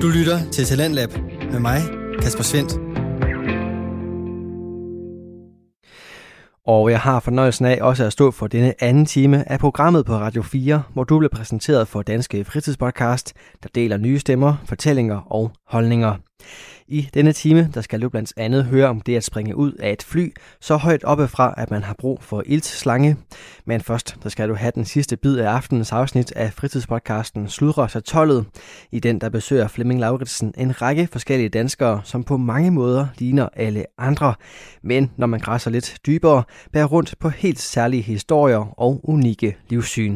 Du lytter til Talentlab med mig, Kasper Svendt. Og jeg har fornøjelsen af også at stå for denne anden time af programmet på Radio 4, hvor du bliver præsenteret for Danske Fritidspodcast, der deler nye stemmer, fortællinger og holdninger. I denne time, der skal du blandt andet høre om det at springe ud af et fly, så højt oppe fra, at man har brug for iltslange. Men først, der skal du have den sidste bid af aftenens afsnit af fritidspodcasten Sludre sig tollet. I den, der besøger Flemming Lauritsen en række forskellige danskere, som på mange måder ligner alle andre. Men når man græsser lidt dybere, bærer rundt på helt særlige historier og unikke livssyn.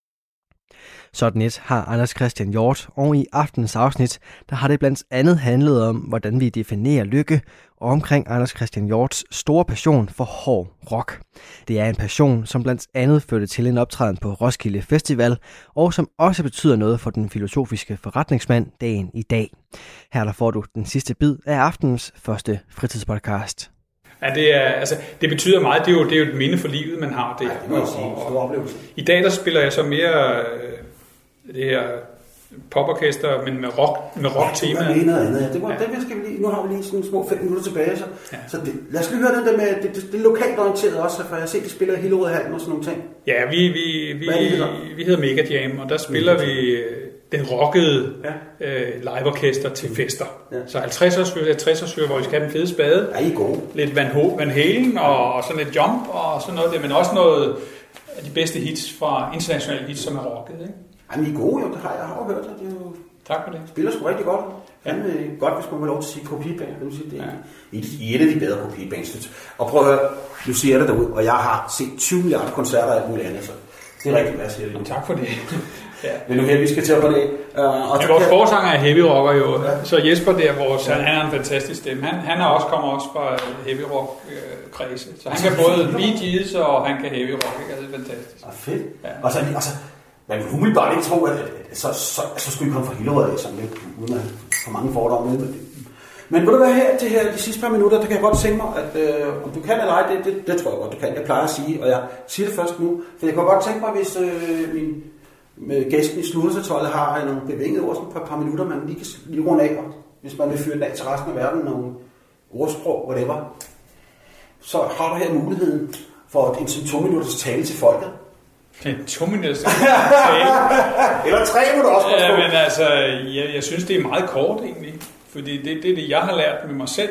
Sådan et har Anders Christian Hjort, og i aftenens afsnit, der har det blandt andet handlet om, hvordan vi definerer lykke, og omkring Anders Christian Hjorts store passion for hård rock. Det er en passion, som blandt andet førte til en optræden på Roskilde Festival, og som også betyder noget for den filosofiske forretningsmand dagen i dag. Her der får du den sidste bid af aftenens første fritidspodcast. Ja, det betyder meget. Det er jo et minde for livet, man har det. Ja, det må jeg sige. Stor oplevelse. I dag der spiller jeg så mere det her poporkester, men med rock-tema. Ja, det er noget andet. Det skal vi lige. Nu har vi lige sådan små 5 minutter tilbage. Så lad os lige høre den der med det lokalt orienteret også, for jeg har set, de spiller i Hillerødhallen og sådan nogle ting. Ja, vi hedder Mega Jam, og der spiller vi den rockede liveorkester til fester. Ja. Så 50-årsfødselsdag, hvor vi skal have den fede spade. Ja, I er gode. Lidt Van Halen og sådan lidt Jump og sådan noget, men også noget af de bedste hits fra internationale hits, som er rocket, ikke? Jamen, I er gode, jo. Det har jeg hørt. Det er jo... Tak for det. Spiller sgu rigtig godt. Ja. Godt, hvis man må lov til at sige kopiband. Det er et af de bedre kopibands. Og prøv at høre, nu siger jeg det derude, og jeg har set 20 milliarder koncerter og alt muligt andet, så det er rigtig, hvad jeg siger det. Tak for det. Ja. Men nu her, vi skal til på det. Vores forsanger er heavy rocker jo. Ja. Så Jesper der, han er en fantastisk stemme. Han er kommer også fra heavy rock kredse. Så han kan både Bee Gees og han kan heavy rock. Det er fantastisk. Fedt. Ja. Og så man vil umiddelbart ikke tro, at så skulle I komme fra Hillerød, sådan lidt, uden at få mange fordomme med. Men vil du være her til de sidste par minutter, der kan jeg godt tænke mig, at om du kan eller ej, det tror jeg godt, du kan. Jeg plejer at sige, og jeg siger det først nu. For jeg kan godt tænke mig, hvis min gæsten i Sludre har nogle bevingede ord, sådan et par minutter, man lige kan runde af, hvis man vil fyre den af til resten af verden, nogle ordsprog, whatever. Så har du her muligheden for en 2 minutters tale til folket. Det er 2 minutters tale. Eller 3 minutter også. Ja, men altså, jeg synes, det er meget kort egentlig. Fordi det er det, jeg har lært med mig selv.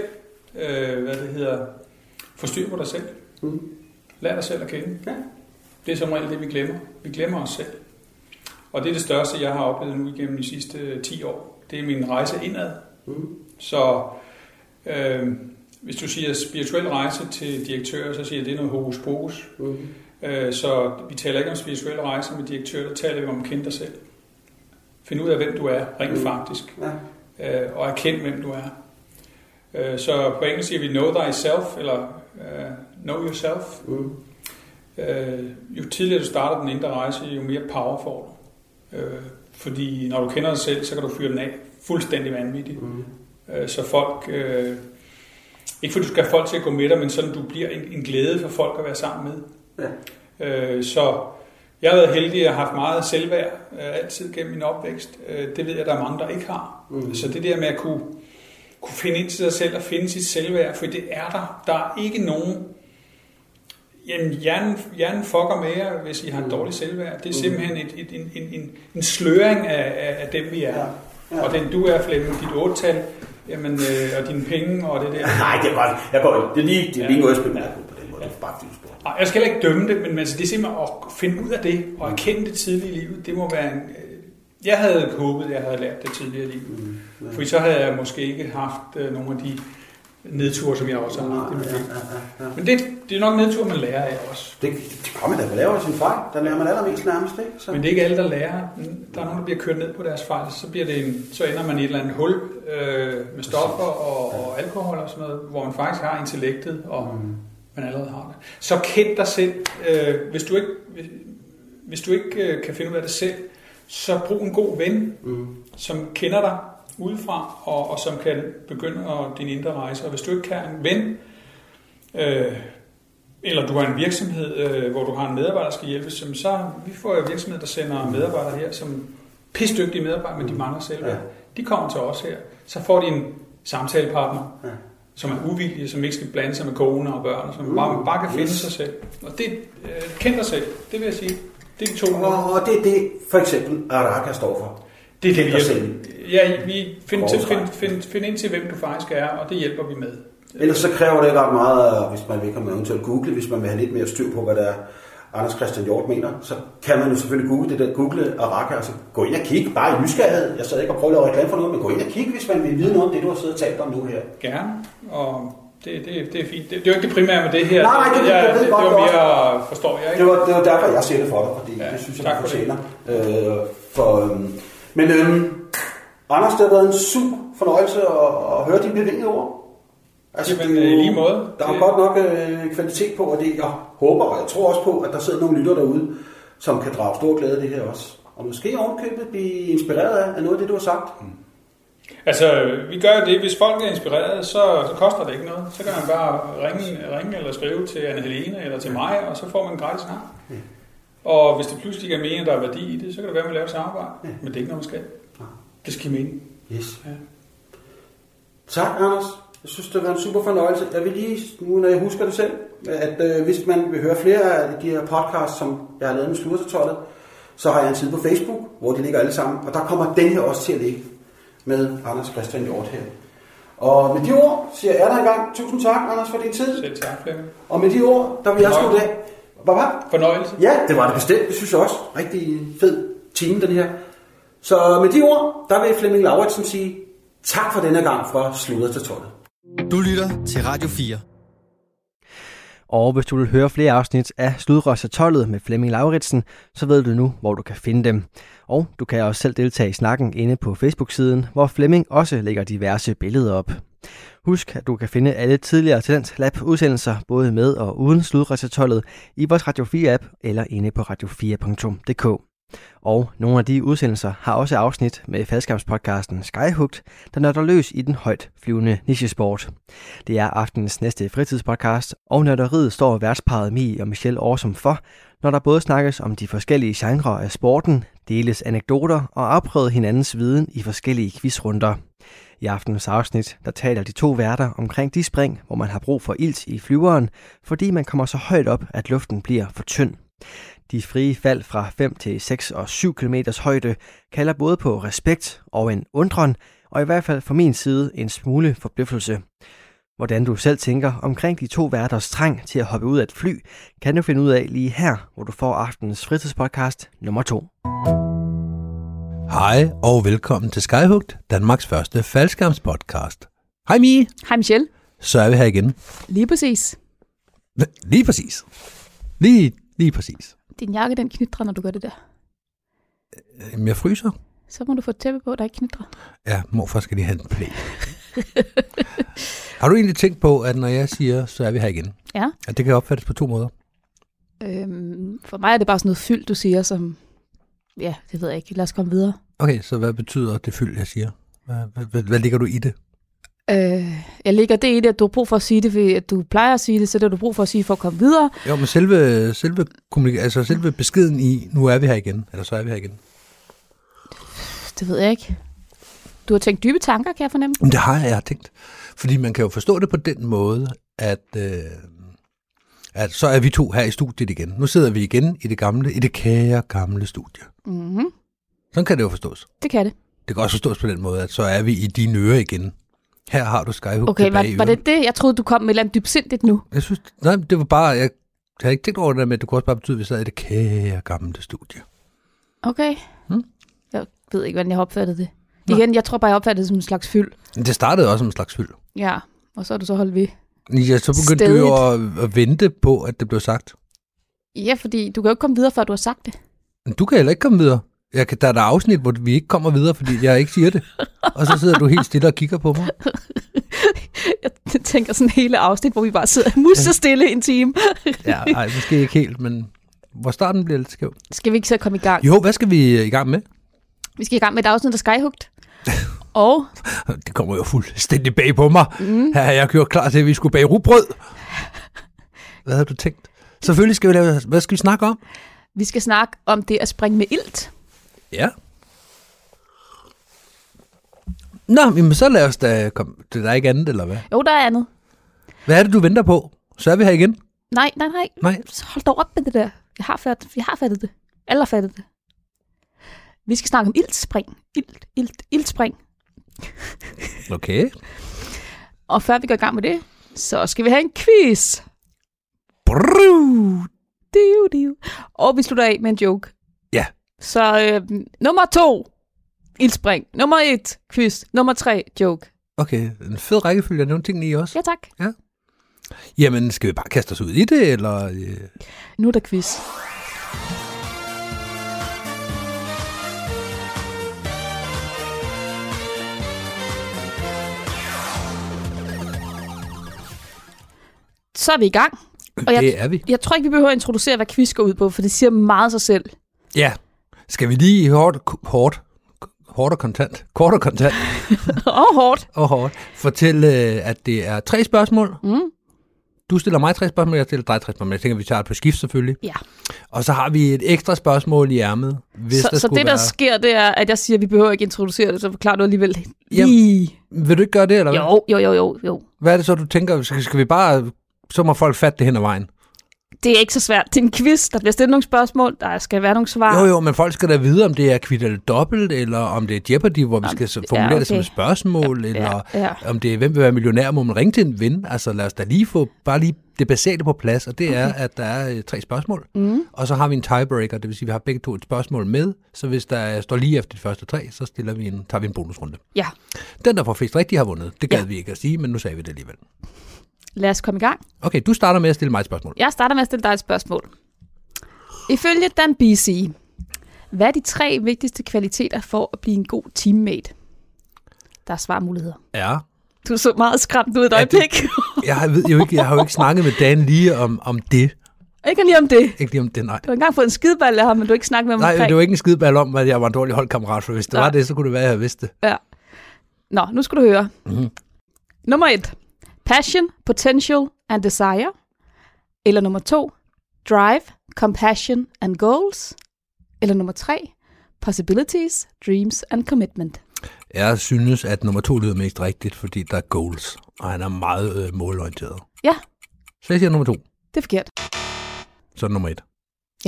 Forstyr på dig selv. Lær dig selv at kende. Ja. Det er som regel det, vi glemmer. Vi glemmer os selv. Og det er det største, jeg har oplevet nu igennem de sidste 10 år. Det er min rejse indad. Så hvis du siger spirituel rejse til direktører, så siger jeg, det er noget hokus pokus. Så vi taler ikke om spirituel rejse med direktører, der taler vi om at kende dig selv. Find ud af, hvem du er, rent faktisk. Og erkend, hvem du er. Så på engelsk siger vi know thyself, eller know yourself. Jo tidligere du starter den indre rejse, jo mere power får du. Fordi når du kender dig selv, så kan du fyre den af fuldstændig vanvittigt. Så folk... ikke fordi du skal have folk til at gå med dig, men sådan du bliver en glæde for folk at være sammen med. Ja. Så jeg har været heldig at have haft meget selvværd altid gennem min opvækst. Det ved jeg, der er mange, der ikke har. Så det der med at kunne finde ind til sig selv og finde sit selvværd, for det er der. Der er ikke nogen... Jamen, hjernen fucker med jer, hvis I har et dårligt selvværd. Det er simpelthen en sløring af dem, vi er. Ja. Og den du er, Flemming, dit 8-tal, jamen, og dine penge og det der. Nej, det er bare... Jeg går, det er lige noget, jeg spiller på den måde. Det er bare Nej, jeg skal heller ikke dømme det, men altså, det er simpelthen at finde ud af det, og erkende det tidlige i livet. Det må være en... Jeg havde håbet, at jeg havde lært det tidligere i livet. For så havde jeg måske ikke haft nogle af de nedture, som jeg også har haft. Men det er nok nedture, man lærer af også. Det kommer man da, man laver sin fejl. Der lærer man allermest nærmest, ikke? Så. Men det er ikke alle, der lærer. Der er nogen, der bliver kørt ned på deres fejl. Så ender man i et eller andet hul med stoffer og alkohol og sådan noget, hvor man faktisk har intellektet, og man allerede har det. Så kend dig selv. Hvis du ikke kan finde ud af det selv, så brug en god ven, som kender dig udefra, og som kan begynde din indre rejse. Og hvis du ikke kan en ven, eller du har en virksomhed, hvor du har en medarbejder, der skal hjælpes, så vi får en virksomhed, der sender medarbejdere her, som pisdygtige medarbejdere, men de mangler selv. Ja. de kommer til os her. Så får de en samtalepartner, som er uvildig, som ikke skal blande sig med kone og børn, som bare kan finde sig selv. Og det kender dig selv, det vil jeg sige. Det er de 2 minutter. Og det er det, for eksempel, Araka står for. Det er det, vi hjælper. Ja, vi finder ind til, hvem du faktisk er, og det hjælper vi med. Ellers så kræver det ikke ret meget, hvis man vil komme eventuelt google, hvis man vil have lidt mere styr på, hvad der er Anders Christian Hjort mener, så kan man jo selvfølgelig google Araka, og så gå ind og kigge, bare i nysgerrighed. Jeg sad ikke og prøvede at lave reklame for noget, men gå ind og kigge, hvis man vil vide noget om det, du har siddet og talt om nu her. Gerne, og det er fint. Det er jo ikke det primære med det her. Nej, det var mere, forstår jeg ikke. Det var derfor, jeg siger det for dig, fordi det synes jeg, du fortjener. Men Anders, det har været en super fornøjelse at høre dine bevingede ord. Altså, jamen, lige måde. Der er godt nok kvalitet på, og det jeg håber, og jeg tror også på, at der sidder nogle lytter derude, som kan drage stor glæde af det her også. Og måske ovenkøbet blive inspireret af noget af det, du har sagt. Altså, vi gør jo det, hvis folk er inspireret, så koster det ikke noget. Så kan man bare ringe eller skrive til Anne Helene eller til mig, og så får man en gratis snak. Og hvis det pludselig ikke er meningen, der er værdi i det, så kan det være, at man laver et samarbejde. Men det er ikke noget, man skal. Det skal mening. Yes. Ja. Tak, Anders. Jeg synes, det var en super fornøjelse. Jeg vil lige, nu når jeg husker det selv, at hvis man vil høre flere af de her podcasts, som jeg har lavet med Sluddertollet, så har jeg en side på Facebook, hvor de ligger alle sammen. Og der kommer den her også til at ligge med Anders Christian Hjort her. Og med de ord siger jeg der i gang. Tusind tak, Anders, for din tid. Selv tak, Flemming. Og med de ord, der vil jeg slutte af. Hvad var? Fornøjelse. Ja, det var det bestemt. Det synes jeg også. Rigtig fed time, den her. Så med de ord, der vil Flemming Lauritsen sige tak for denne gang fra Sludder til Tollet. Du lytter til Radio 4. Og hvis du vil høre flere afsnit af Sludder til Tollet med Flemming Lauritsen, så ved du nu, hvor du kan finde dem. Og du kan også selv deltage i snakken inde på Facebook-siden, hvor Flemming også lægger diverse billeder op. Husk, at du kan finde alle tidligere Talent Lab-udsendelser, både med og uden Sludder til Tollet, i vores Radio 4-app eller inde på radio4.dk. Og nogle af de udsendelser har også afsnit med faldskærmspodcasten Skyhugt, der nørder løs i den højt flyvende nichesport. Det er aftenens næste fritidspodcast, og nørderiet står værtsparret Mie og Michelle Awesome for, når der både snakkes om de forskellige genrer af sporten, deles anekdoter og afprøvet hinandens viden i forskellige quizrunder. I aftenens afsnit, der taler de to værter omkring de spring, hvor man har brug for ilt i flyveren, fordi man kommer så højt op, at luften bliver for tynd. De frie fald fra 5 til 6 og 7 km højde kalder både på respekt og en undren, og i hvert fald fra min side en smule forbløffelse. Hvordan du selv tænker omkring de to værters trang til at hoppe ud af et fly, kan du finde ud af lige her, hvor du får aftenens fritidspodcast nummer 2. Hej og velkommen til Skyhugt, Danmarks første faldskærmspodcast. Hej Mie. Hej Michelle. Så er vi her igen. Lige præcis. Lige præcis. Lige præcis. Din jakke, den knitrer, når du gør det der. Jeg fryser. Så må du få et tæppe på, der ikke knitrer. Ja, morfar skal lige have en plæ. Har du egentlig tænkt på, at når jeg siger, så er vi her igen? Ja. At det kan opfattes på 2 måder? For mig er det bare sådan noget fyld, du siger, som... Ja, det ved jeg ikke. Lad os komme videre. Okay, så hvad betyder det fyld, jeg siger? Hvad ligger du i det? Jeg ligger det i det, at du har brug for at sige det, fordi at du plejer at sige det, så det har du brug for at sige for at komme videre. Jo, men selve beskeden i, nu er vi her igen, eller så er vi her igen. Det ved jeg ikke. Du har tænkt dybe tanker, kan jeg fornemme? Det har jeg tænkt. Fordi man kan jo forstå det på den måde, at så er vi to her i studiet igen. Nu sidder vi igen i det kære gamle studie. Mm-hmm. Sådan kan det jo forstås. Det kan det. Det kan også forstås på den måde, at så er vi i dine ører igen. Her har du Skyhugt okay, tilbage. Var det det? Jeg troede, du kom med et eller andet dybsindigt nu. Jeg synes, nej, det var bare, jeg havde ikke tænkt over det, men det kunne også bare betyde, at vi sad i det kære gamle studie. Okay. Jeg ved ikke, hvordan jeg har opfattet det. Igen, jeg tror bare, jeg opfattede det som en slags fyld. Det startede også som en slags fyld. Ja, og så er du så holdt ved. Ja, så begyndte du jo at vente på, at det blev sagt. Ja, fordi du kan jo ikke komme videre, før du har sagt det. Men du kan heller ikke komme videre. Der er afsnit, hvor vi ikke kommer videre, fordi jeg ikke siger det. Og så sidder du helt stille og kigger på mig. Jeg tænker sådan hele afsnit, hvor vi bare sidder musestille en time. Ja, nej, måske ikke helt, men hvor starten bliver lidt skæv. Skal vi ikke så komme i gang? Jo, hvad skal vi i gang med? Vi skal i gang med et afsnit af Skyhugt. Og det kommer jo fuldstændig bag på mig. Her har jeg gjort klar til, at vi skulle bage rugbrød. Hvad havde du tænkt? Selvfølgelig skal vi lave... Hvad skal vi snakke om? Vi skal snakke om det at springe med ilt. Ja. Nå, men så lad os da komme. Det er ikke andet, eller hvad? Jo, der er andet. Hvad er det, du venter på? Så er vi her igen. Nej. Nej. Hold dog op med det der. Jeg har fattet det. Alle har fattet det. Vi skal snakke om iltspring. Iltspring. Okay. Og før vi går i gang med det, så skal vi have en quiz. Diu. Og vi slutter af med en joke. Ja. Så nummer 2, iltspring. Nummer 1, quiz. Nummer 3, joke. Okay, en fed rækkefølge af nogle ting i også. Ja, tak. Ja. Jamen, skal vi bare kaste os ud i det, eller? Nu er der quiz. Så er vi i gang. Og Det er vi. Jeg tror ikke, vi behøver at introducere, hvad quiz går ud på, for det siger meget sig selv. Ja. Skal vi lige kort og kontant. Og hårdt. Fortælle, at det er 3 spørgsmål. Mm. Du stiller mig 3 spørgsmål, jeg stiller dig 3 spørgsmål. Jeg tænker, vi tager det på skift selvfølgelig. Ja. Og så har vi et ekstra spørgsmål i ærmet. Så det, der sker, det er, at jeg siger, at vi behøver ikke introducere det, så forklarer du alligevel lige. Jamen, vil du ikke gøre det, eller hvad? Jo. Hvad er det så, du tænker? Skal vi bare... Så må folk fatte det hen ad vejen. Det er ikke så svært. Det er en quiz. Der bliver stillet nogle spørgsmål. Der skal være nogle svar. Jo, men folk skal da vide, om det er kvit eller dobbelt, eller om det er Jeopardy, hvor vi skal formulere det som et spørgsmål, eller om det er, hvem vil være millionær, må man ringe til en ven. Altså lad os da lige få bare lige det basale på plads, og det er, at der er 3 spørgsmål. Og så har vi en tiebreaker, det vil sige, at vi har begge to et spørgsmål med, så hvis der står lige efter de første 3, så tager vi en bonusrunde. Ja. Den, der får flest rigtigt, har vundet. Det gad vi ikke at sige, men nu sagde vi det alligevel. Lad os komme i gang. Okay, du starter med at stille mig et spørgsmål. Jeg starter med at stille dig et spørgsmål. Ifølge Dan BC, hvad er de 3 vigtigste kvaliteter for at blive en god teammate? Der er svarmuligheder. Ja. Du så meget skræmt ud et øjeblik. Jeg har jo ikke snakket med Dan lige om det. Ikke lige om det? Ikke lige om det, nej. Du har engang fået en skideball af ham, men du har ikke snakket med ham omkring. Nej, det var ikke en skideball om, at jeg var en dårlig holdkammerat, for hvis det var det, så kunne det være, at jeg vidste det. Ja. Nå, nu skal du høre. Mm-hmm. Nummer 1. Passion, potential and desire. Eller nummer 2. Drive, compassion and goals. Eller nummer 3. Possibilities, dreams and commitment. Jeg synes, at nummer 2 lyder mest rigtigt, fordi der er goals, og han er meget målorienteret. Ja. Så jeg siger nummer 2. Det er forkert. Så er det nummer 1. Ja.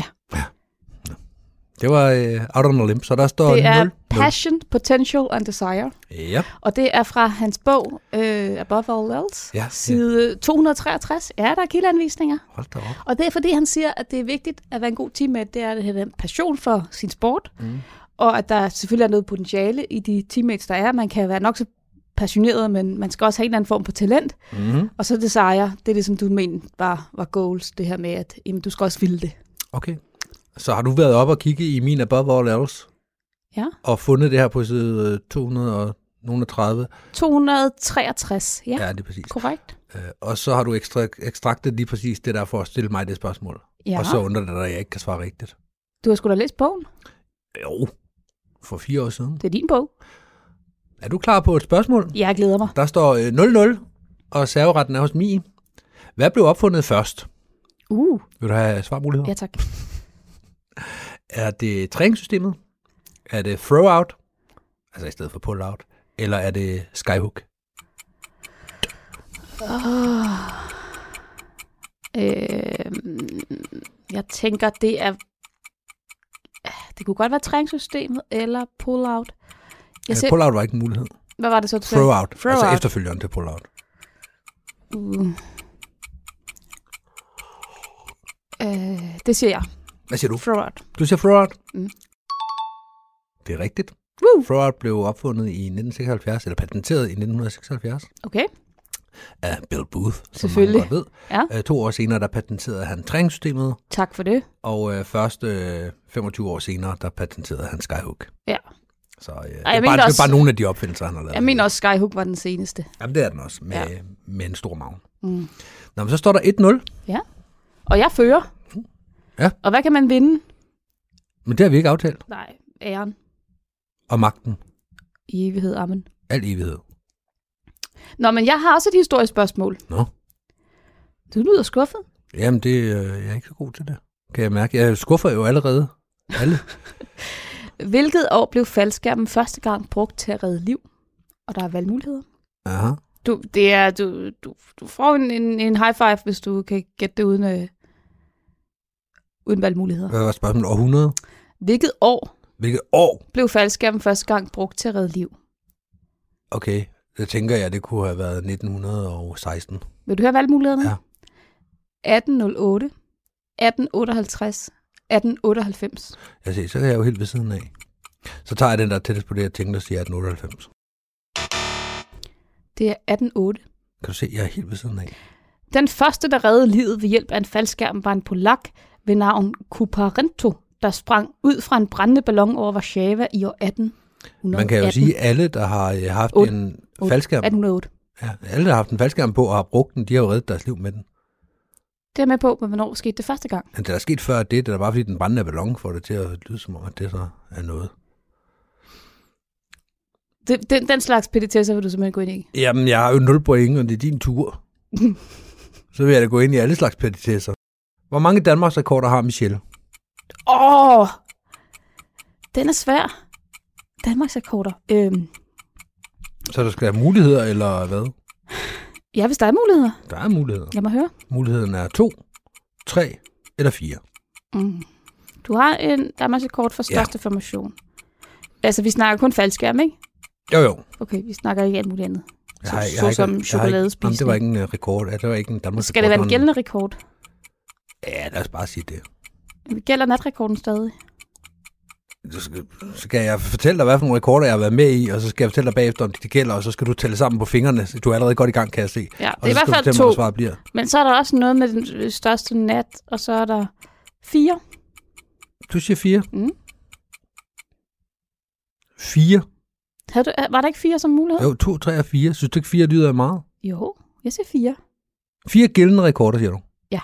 Det var out on a limb, så der står 0. Det er passion, potential and desire. Ja. Og det er fra hans bog, Above All Else, side 263. Ja, der er kildeanvisninger. Hold da op. Og det er fordi, han siger, at det er vigtigt at være en god teammate. Det er at have en passion for sin sport, og at der selvfølgelig er noget potentiale i de teammates, der er. Man kan være nok så passioneret, men man skal også have en eller anden form for talent. Og så desire, det er det, som du mener var goals, det her med, at jamen, du skal også ville det. Okay. Så har du været op og kigge i min Above All Else? Ja. Og fundet det her på side 230? 263, ja. Ja, det er præcis. Korrekt. Og så har du ekstraktet lige præcis det der for at stille mig det spørgsmål. Ja. Og så undrer det dig, at jeg ikke kan svare rigtigt. Du har sgu da læst bogen? Jo, for 4 år siden. Det er din bog. Er du klar på et spørgsmål? Jeg glæder mig. Der står 0-0, og serveretten er hos Mie. Hvad blev opfundet først? Vil du have svarmuligheder? Ja, tak. Er det træningssystemet? Er det throw-out? Altså i stedet for pull-out? Eller er det skyhook? Jeg tænker, det er... Det kunne godt være træningssystemet eller pull-out. Pull-out var ikke en mulighed. Hvad var det så? Throw-out. Altså efterfølgeren til pull-out. Det siger jeg. Hvad siger du? Throw-out. Du siger throw-out? Det er rigtigt. Throw-out blev opfundet i 1976, eller patenteret i 1976. Okay. Af Bill Booth, som man godt ved. Ja. 2 år senere, der patenterede han træningssystemet. Tak for det. Og først 25 år senere, der patenterede han skyhook. Ja. Så det er bare nogle af de opfindelser, han har lavet. Jeg mener også, Skyhook var den seneste. Jamen, det er den også, med en stor maven. Nå, men så står der 1-0. Ja, og jeg fører. Ja. Og hvad kan man vinde? Men det har vi ikke aftalt. Nej, æren. Og magten. I evighed, amen. Al evighed. Nå, men jeg har også et historisk spørgsmål. Nå. Du lyder skuffet. Jamen, jeg er ikke så god til det. Kan jeg mærke. Jeg skuffer jo allerede. Alle. Hvilket år blev faldskærmen første gang brugt til at redde liv? og der er valgmuligheder. Aha. Du får en high five, hvis du kan gætte det uden valgmuligheder. Hvad var spørgsmålet? Århundrede? Hvilket år blev faldskærmen første gang brugt til at redde liv? Okay, det tænker jeg, det kunne have været 1916. Vil du høre valgmulighederne? Ja. 1808, 1858, 1898. Jeg ser, så er jeg jo helt ved siden af. Så tager jeg den der tættest på det, jeg tænkte at sige 1898. Det er 1808. Kan du se, jeg er helt ved siden af. Den første, der reddede livet ved hjælp af en faldskærm, var en polak ved navn Kuparento, der sprang ud fra en brændende ballon over Warszawa i år 1818. Man kan jo sige, at alle, der har haft en faldskærm... 1808. Ja, alle, der har haft en faldskærm på og har brugt den, de har jo reddet deres liv med den. Det er med på, men hvornår skete det første gang? Men det er sket før det er bare fordi den brændende ballon får det til at lyde som om, at det så er noget. Den slags petitesser vil du simpelthen gå ind i? Jamen, jeg har jo 0 point, og det er din tur. Så vil jeg da gå ind i alle slags petitesser. Hvor mange Danmarks rekorder har Michelle? Den er svær. Danmarks rekorder. Så der skal være muligheder, eller hvad? Ja, hvis der er muligheder. Der er muligheder. Lad mig høre. Muligheden er 2, 3 eller 4. Du har en Danmarks rekord for største formation. Altså, vi snakker kun faldskærm, ikke? Jo. Okay, vi snakker ikke alt muligt andet. Som chokoladespisning. Det var ikke en rekord. Det var ikke en Danmarks Skal det være en gældende rekord? Ja, lad os bare sige det. Gælder natrekorden stadig? Så skal jeg fortælle dig, hvad for nogle rekorder jeg har været med i, og så skal jeg fortælle dig bagefter, om de gælder, og så skal du tælle sammen på fingrene. Du er allerede godt i gang, kan jeg se. Ja, og det er i hvert fald 2. Bliver. Men så er der også noget med den største nat, og så er der 4. Du siger 4? 4? Var der ikke 4 som mulighed? Jo, 2, 3 og 4. Synes du ikke 4 lyder meget? Jo, jeg siger 4. 4 gældende rekorder, siger du? Ja.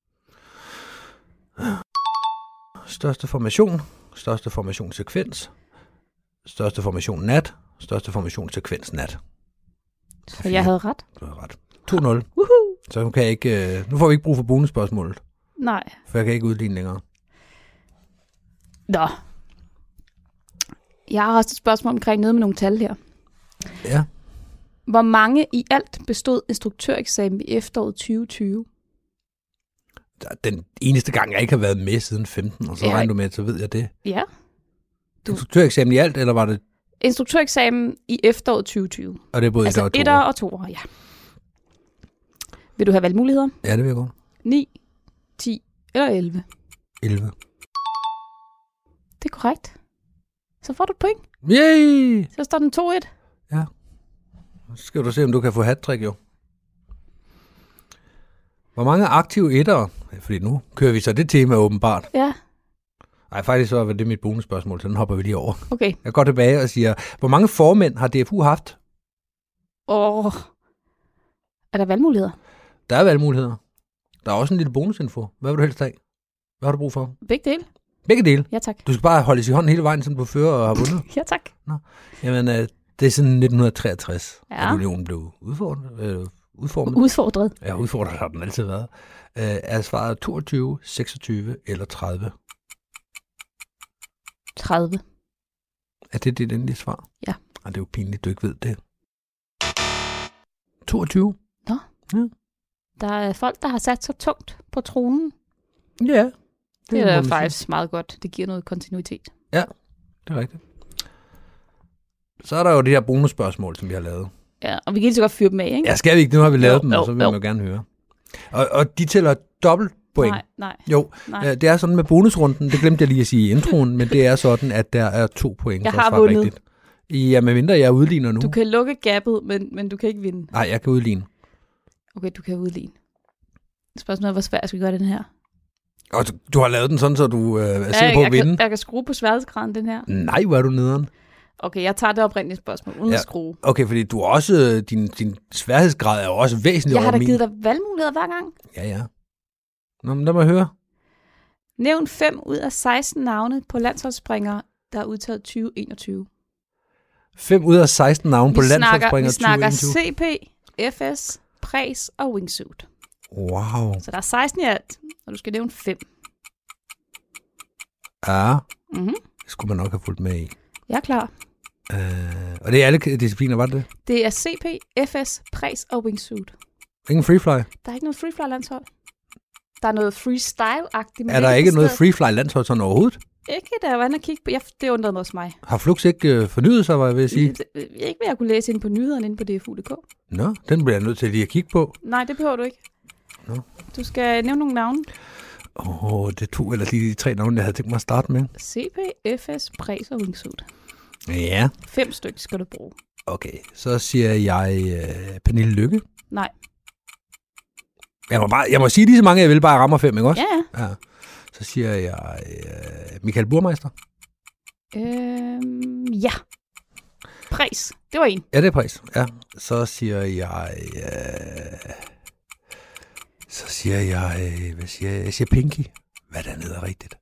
Største formation, største formationssekvens, største formation nat, største formationssekvens nat. Så jeg havde ret. Du havde ret. 2-0. Så kan jeg ikke, nu får vi ikke brug for bonusspørgsmålet. Nej. For jeg kan ikke udligne længere. Nå. Jeg har også et spørgsmål omkring noget med nogle tal her. Ja. Hvor mange i alt bestod instruktøreksamen i efteråret 2020? Den eneste gang, jeg ikke har været med siden 15, og så regner du med, så ved jeg det. Ja. Instruktøreksamen i alt, eller var det? Instruktøreksamen i efteråret 2020. Og det er både altså 1 og 2, ja. Vil du have valgmuligheder? Ja, det vil jeg godt. 9, 10 eller 11? 11. Det er korrekt. Så får du et point. Yay! Så står den 2-1. Ja. Så skal du se, om du kan få hattrick, jo. Hvor mange aktive ettere? Fordi nu kører vi så det tema åbenbart. Ja. Nej, faktisk så var det mit bonusspørgsmål, så den hopper vi lige over. Okay. Jeg går tilbage og siger, hvor mange formænd har DFU haft? Er der valgmuligheder? Der er valgmuligheder. Der er også en lille bonusinfo. Hvad vil du helst have? Hvad har du brug for? Begge dele. Begge dele? Ja, tak. Du skal bare holde i hånden hele vejen, som du fører og har vundet? Ja, tak. Nå. Jamen, det er sådan 1963, at unionen blev udformet. Udfordret. Ja, udfordret har den altid været. Er svaret 22, 26 eller 30? 30. Er det dit endelige svar? Ja. Og det er jo pinligt, du ikke ved det. 22? Nå. Ja. Der er folk, der har sat sig tungt på tronen. Ja. Det er faktisk meget godt. Det giver noget kontinuitet. Ja, det er rigtigt. Så er der jo det her bonusspørgsmål, som vi har lavet. Ja, og vi kan lige så godt fyre dem af, ikke? Ja, skal vi ikke? Nu har vi lavet dem, og så vil man jo gerne høre. Og de tæller dobbelt point. Nej. Jo, det er sådan med bonusrunden, det glemte jeg lige at sige i introen, men det er sådan, at der er 2 point. Jeg har vundet. Rigtigt. Ja, medmindre jeg udligner nu. Du kan lukke gabet, men du kan ikke vinde. Nej, jeg kan udligne. Okay, du kan udligne. Spørgsmålet er, hvor svært skal vi gøre den her? Og du har lavet den sådan, så du er sikker på at vinde? Jeg kan skrue på sværhedsgraden, den her. Nej, hvor er du nederen. Okay, jeg tager det oprindelige spørgsmål, uden at skrue. Okay, fordi du også, din sværhedsgrad er jo også væsentligt over min. Jeg har da givet dig valgmuligheder hver gang. Ja. Nå, men lad mig høre. Nævn 5 ud af 16 navne på landsholdsspringere, der er udtaget 2021. 5 ud af 16 navne på landsholdsspringere 2021? Vi snakker CP, FS, Præs og Wingsuit. Wow. Så der er 16 i alt, og du skal nævne 5. Ja, det skulle man nok have fulgt med i. Jeg er klar. Og det er alle discipliner, var det? Det er CP, FS, præs og wingsuit. Ingen freefly? Der er ikke noget freefly-landshold. Der er noget freestyle-agtigt. Er der ikke noget freefly-landshold sådan overhovedet? Ikke, da jeg var inde og kigge på. Det undrede mig også mig. Har Flux ikke fornyet sig, hvad jeg vil sige? Ikke hvad jeg kunne læse ind på nyhederne inde på DFU.dk. Nå, den bliver jeg nødt til lige at kigge på. Nej, det behøver du ikke. Nå. Du skal nævne nogle navne. Det er 2 eller de 3 navne, jeg havde tænkt mig at starte med. CP, FS, præs og wingsuit. Ja. 5 stykker skal du bruge. Okay, så siger jeg Pernille Lykke. Nej. Jeg må sige lige så mange, jeg vil, bare rammer 5, ikke også? Ja. Så siger jeg Michael Burmeister. Ja. Præs. Det var en. Ja, det er præs. Ja. Så siger jeg... hvad siger jeg? Jeg siger Pinky. Hvad der hedder rigtigt?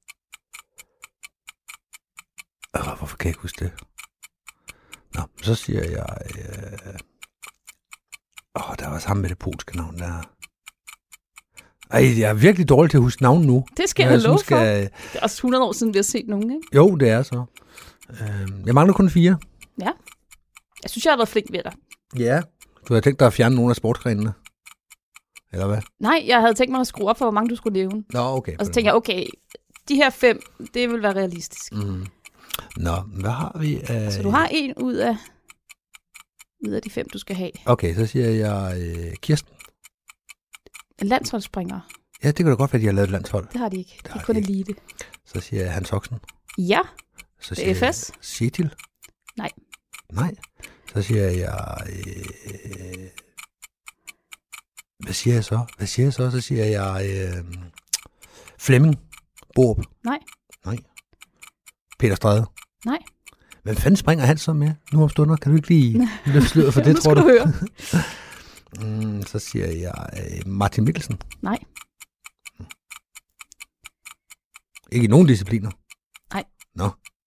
Hvorfor kan jeg ikke huske det? Nå, så siger jeg... der var sammen med det polske navn der. Jeg er virkelig dårlig til at huske navn nu. Det skal jeg love for. Det er også 100 år siden, vi har set nogen, ikke? Jo, det er så. Jeg mangler kun 4. Ja. Jeg synes, jeg har været flink ved dig. Ja. Du havde tænkt dig at fjerne nogle af sportsgrenene? Eller hvad? Nej, jeg havde tænkt mig at skrue op for, hvor mange du skulle nævne. Nå, okay. Og så tænkte jeg, okay, de her 5, det vil være realistisk. Mm. Nå, hvad har vi? Så du har en ud af de 5, du skal have. Okay, så siger jeg Kirsten. En landsholdsspringer. Ja, det kan da godt være, at de har lavet et landshold. Det har de ikke. Det er kun elite. Så siger jeg Hans Oxen. Ja. Så siger det er FS. Setil. Nej. Så siger jeg... Hvad siger jeg så? Så siger jeg Flemming Borup. Nej. Peter Stræde. Nej. Hvem fanden springer han så med nu om stunder? Kan du ikke lige løfte sløret for det, tror du? Nu skal du høre. Så siger jeg Martin Mikkelsen. Nej. Ikke i nogen discipliner? Nej. Nå.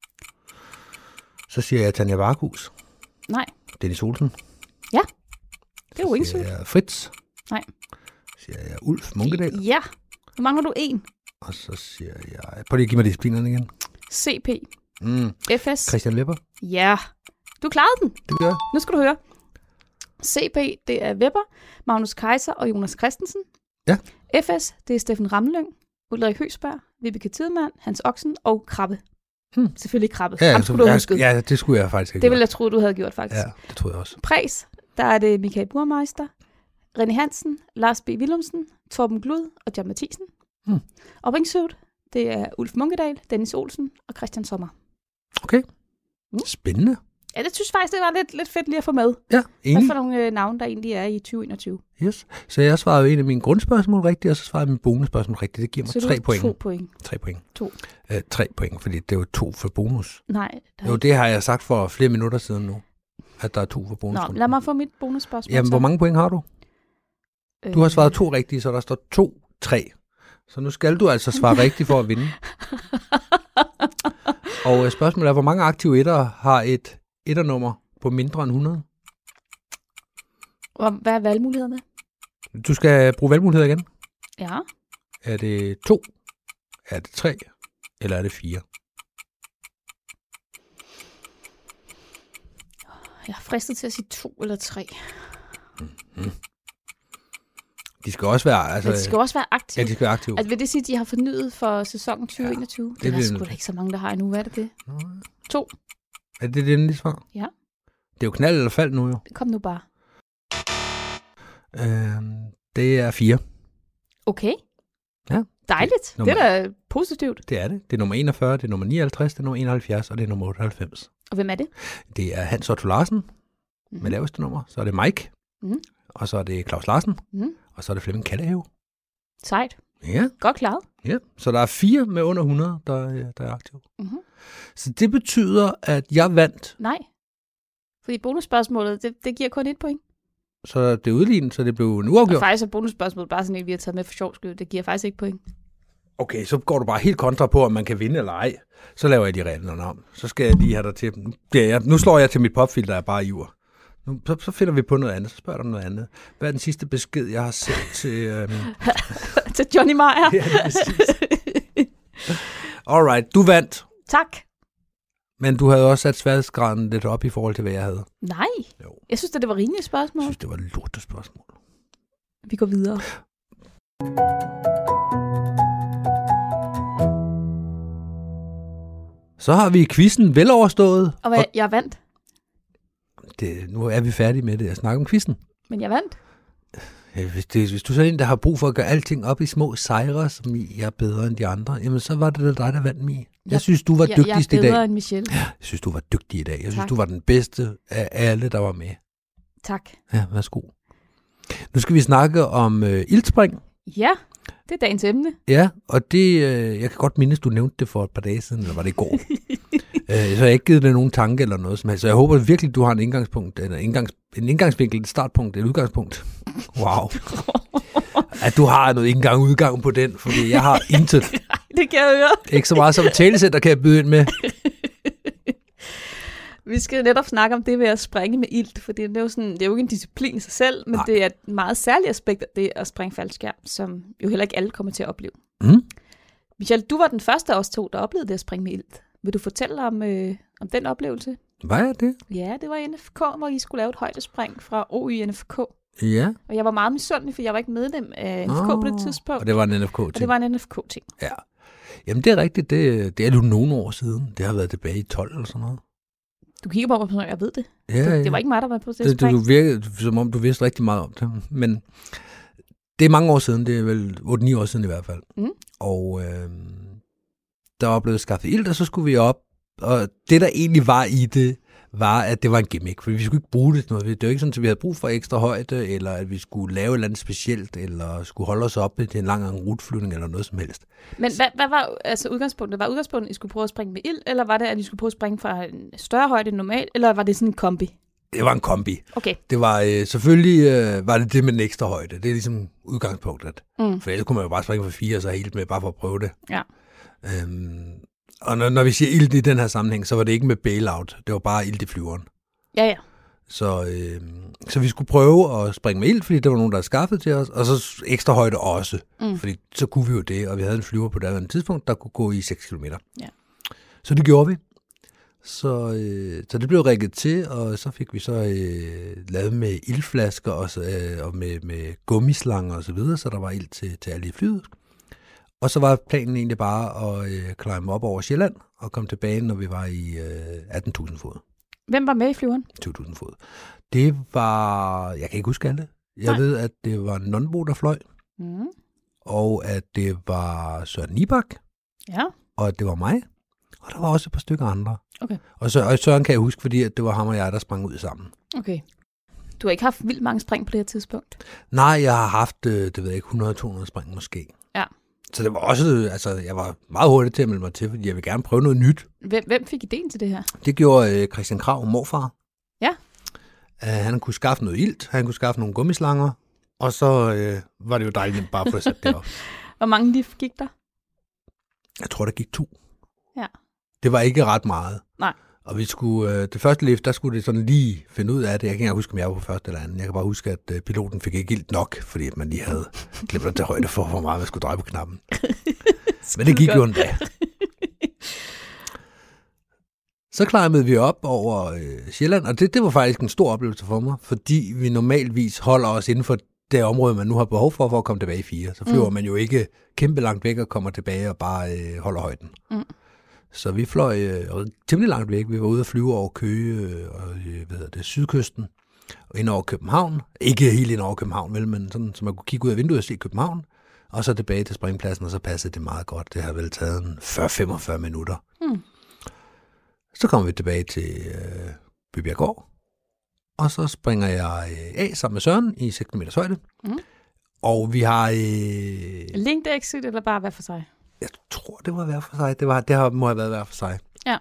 Så siger jeg Tanja Varkhus. Nej. Dennis Olsen. Ja. Det er jo wingsuit. Så siger jeg Fritz. Nej. Så siger jeg Ulf Munkedal. Ja. Nu mangler du 1. Og så siger jeg... Prøv lige at give mig disciplinerne igen. CP. FS. Christian Webber. Ja. Du klarede den. Det gør jeg. Nu skal du høre. CP, det er Webber, Magnus Kaiser og Jonas Christensen. Ja. FS, det er Steffen Ramløng, Ulrik Høgsberg, Vibeke Tidemand, Hans Oksen og Krabbe. Selvfølgelig Krabbe. Ja, ham skulle du huske. Ja, det skulle jeg faktisk ikke. Det ville jeg tro, du havde gjort, faktisk. Ja, det tror jeg også. Præs, der er det Michael Burmeister, René Hansen, Lars B. Willumsen, Torben Glud og John Mathisen. Og wingsuit, det er Ulf Munkedal, Dennis Olsen og Christian Sommer. Okay. Spændende. Ja, det synes faktisk, det var lidt fedt lige at få med. Ja, enig. Hvad for nogle navne, der egentlig er i 2021. Yes. Så jeg svarede jo en af mine grundspørgsmål rigtigt, og så svarede jeg min bonusspørgsmål rigtigt. Det giver mig 3 point. 2 point. 3 point. 2. 3 point, fordi det er jo 2 for bonus. Nej. Jo, det har jeg sagt for flere minutter siden nu, at der er 2 for bonus. Nå, lad mig få mit bonusspørgsmål. Jamen, hvor mange point har du? Du har svaret 2 rigtige, så der står 2-3. Så nu skal du altså svare rigtigt for at vinde. Og spørgsmålet er, hvor mange aktive etter har et etternummer på mindre end 100? Og hvad er valgmulighederne? Du skal bruge valgmuligheder igen. Ja. Er det 2? Er det 3? Eller er det 4? Jeg er fristet til at sige 2 eller 3. Mm-hmm. De skal også være... Altså, de skal også være aktive. Ja, de skal være aktive. Altså, vil det sige, at de har fornyet for sæsonen 2021? Ja, det er sgu da ikke så mange, der har endnu. Hvad er det? 2. Er det endelige svar? Ja. Det er jo knald eller fald nu jo. Kom nu bare. Det er 4. Okay. Ja. Dejligt. Det er da positivt. Det er det. Det er nummer 41, det er nummer 59, det er nummer 71, og det er nummer 98. Og hvem er det? Det er Hans Otto Larsen med laveste nummer. Så er det Mike. Og så er det Claus Larsen. Og så er det Flemming Kallehave. Sejt. Ja. Godt klaret. Ja. Så der er 4 med under 100, der er aktive. Så det betyder, at jeg vandt. Nej. Fordi bonusspørgsmålet, det giver kun 1 point. Så det er udlignet, så det blev en uafgjort. Og faktisk er bonusspørgsmålet bare sådan et, vi har taget med for sjov skyld. Det giver faktisk ikke point. Okay, så går du bare helt kontra på, om man kan vinde eller ej. Så laver jeg de reglerne om. Så skal jeg lige have dig til. Nu slår jeg til mit popfilter, der er bare iver. Så finder vi på noget andet. Så spørger du om noget andet. Hvad er den sidste besked, jeg har sendt til... til Johnny Meyer? Ja, præcis. Alright, du vandt. Tak. Men du havde også sat sværhedsgraden lidt op i forhold til, hvad jeg havde. Nej, Jo. Jeg synes, det var rimeligt spørgsmål. Jeg synes, det var et lortet spørgsmål. Vi går videre. Så har vi quizzen veloverstået. Og jeg vandt. Nu er vi færdige med det at snakke om quizzen. Men jeg vandt. Hvis du er sådan en, der har brug for at gøre alting op i små sejre, som jeg er bedre end de andre, jamen så var det dig, der vandt, Mie. Jeg synes, du var dygtigst i dag. Jeg er bedre end Michelle. Ja, jeg synes, du var dygtig i dag. Jeg synes, Tak. du var den bedste af alle, der var med. Tak. Ja, værsgo. Nu skal vi snakke om iltspring. Ja, det er dagens emne. Ja, og det, jeg kan godt mindes, du nævnte det for et par dage siden, eller var det i går? Så jeg har ikke givet dig nogen tanke eller noget som helst. Så jeg håber virkelig, du har en indgangspunkt, eller en indgangsvinkel, et startpunkt, et udgangspunkt. Wow. At du har noget indgang-udgang på den, fordi jeg har intet. Det kan jeg høre. Ikke så meget som et talesæt, der kan jeg byde ind med. Vi skal netop snakke om det ved at springe med ilt, for det er jo ikke en disciplin i sig selv, men det er et meget særligt aspekt af det at springe faldskærm, som jo heller ikke alle kommer til at opleve. Mm. Michelle, du var den første af os to, der oplevede det at springe med ilt. Vil du fortælle om den oplevelse? Hvad er det? Ja, det var i NFK, hvor I skulle lave et højdespring fra OY NFK. Ja. Og jeg var meget misundelig, for jeg var ikke medlem af NFK på det tidspunkt. Og det var en NFK-ting. Og det var en NFK-ting. Ja. Jamen det er rigtigt, det er jo nogle år siden. Det har været tilbage i 12 eller sådan noget. Du kigger på mig, som jeg ved det. Ja, Det var ikke mig, der var på det spring. Du virkede, som om du vidste rigtig meget om det. Men det er mange år siden, det er vel 8-9 år siden i hvert fald. Mm. Og der var blevet skaffet ild, og så skulle vi op. Og det, der egentlig var i det, var, at det var en gimmick, for vi skulle ikke bruge det til noget. Det var ikke sådan, at vi havde brug for ekstra højde, eller at vi skulle lave et eller andet specielt, eller skulle holde os oppe til en lang ruteflyvning, eller noget som helst. Men hvad var altså udgangspunktet? Var udgangspunktet, at I skulle prøve at springe med ild, eller var det, at I skulle prøve at springe fra en større højde end normalt, eller var det sådan en kombi? Det var en kombi. Okay. Det var selvfølgelig var det med den ekstra højde. Det er ligesom udgangspunktet. Mm. For ellers kunne man jo bare springe fra 4, og så helt med, bare for at prøve det. Ja. Og når vi siger ild i den her sammenhæng, så var det ikke med bailout. Det var bare ild i flyveren. Ja. Så vi skulle prøve at springe med ild, fordi der var nogen, der havde skaffet til os, og så ekstra højde også. Fordi så kunne vi jo det, og vi havde en flyver på det tidspunkt, der kunne gå i 6 km. Ja. Så det gjorde vi. Så det blev rigget til, og så fik vi så lavet med ildflasker og med gummislanger og så videre, så der var ild til alle i flyet. Og så var planen egentlig bare at klemme op over Sjælland og komme tilbage, når vi var i 18.000 fod. Hvem var med i flyveren? 20.000 fod. Det var, jeg kan ikke huske alle. Jeg ved, at det var Nonbo, der fløj, og at det var Søren Nibak, og at det var mig, og der var også et par stykker andre. Okay. Og Søren kan jeg huske, fordi at det var ham og jeg, der sprang ud sammen. Okay. Du har ikke haft vildt mange spring på det her tidspunkt? Nej, jeg har haft, det ved jeg ikke, 100-200 spring måske. Ja. Så det var også, altså jeg var meget hurtig til at melde mig til, fordi jeg vil gerne prøve noget nyt. Hvem fik ideen til det her? Det gjorde Christian Krag, morfar. Ja. Han kunne skaffe noget ilt, han kunne skaffe nogle gummislanger, og så var det jo dejligt bare at få sat det op. Hvor mange liv gik der? Jeg tror, der gik 2. Ja. Det var ikke ret meget. Nej. Og vi skulle, det første lift, der skulle det sådan lige finde ud af det. Jeg kan ikke huske, om jeg var på første eller anden. Jeg kan bare huske, at piloten fik ikke ilt nok, fordi man lige havde glemt at tage højde for, hvor meget man skulle dreje på knappen. Men det gik jo en dag. Så klimbede vi op over Sjælland, og det var faktisk en stor oplevelse for mig, fordi vi normalvis holder os inden for det område, man nu har behov for at komme tilbage i 4. Så flyver man jo ikke kæmpe langt væk og kommer tilbage og bare holder højden. Så vi fløj temmelig langt væk. Vi var ude at flyve over Køge og sydkysten og ind over København. Ikke helt ind over København, vel, men sådan, så man kunne kigge ud af vinduet og se København. Og så tilbage til springpladsen, og så passede det meget godt. Det har vel taget en 40-45 minutter. Så kommer vi tilbage til Bybjerggård. Og så springer jeg af sammen med Søren i 6 km højde. Og vi har... Linked exit eller bare hver for sig? Jeg tror, det var hver for sig. Det må have været hver for sig. Ja.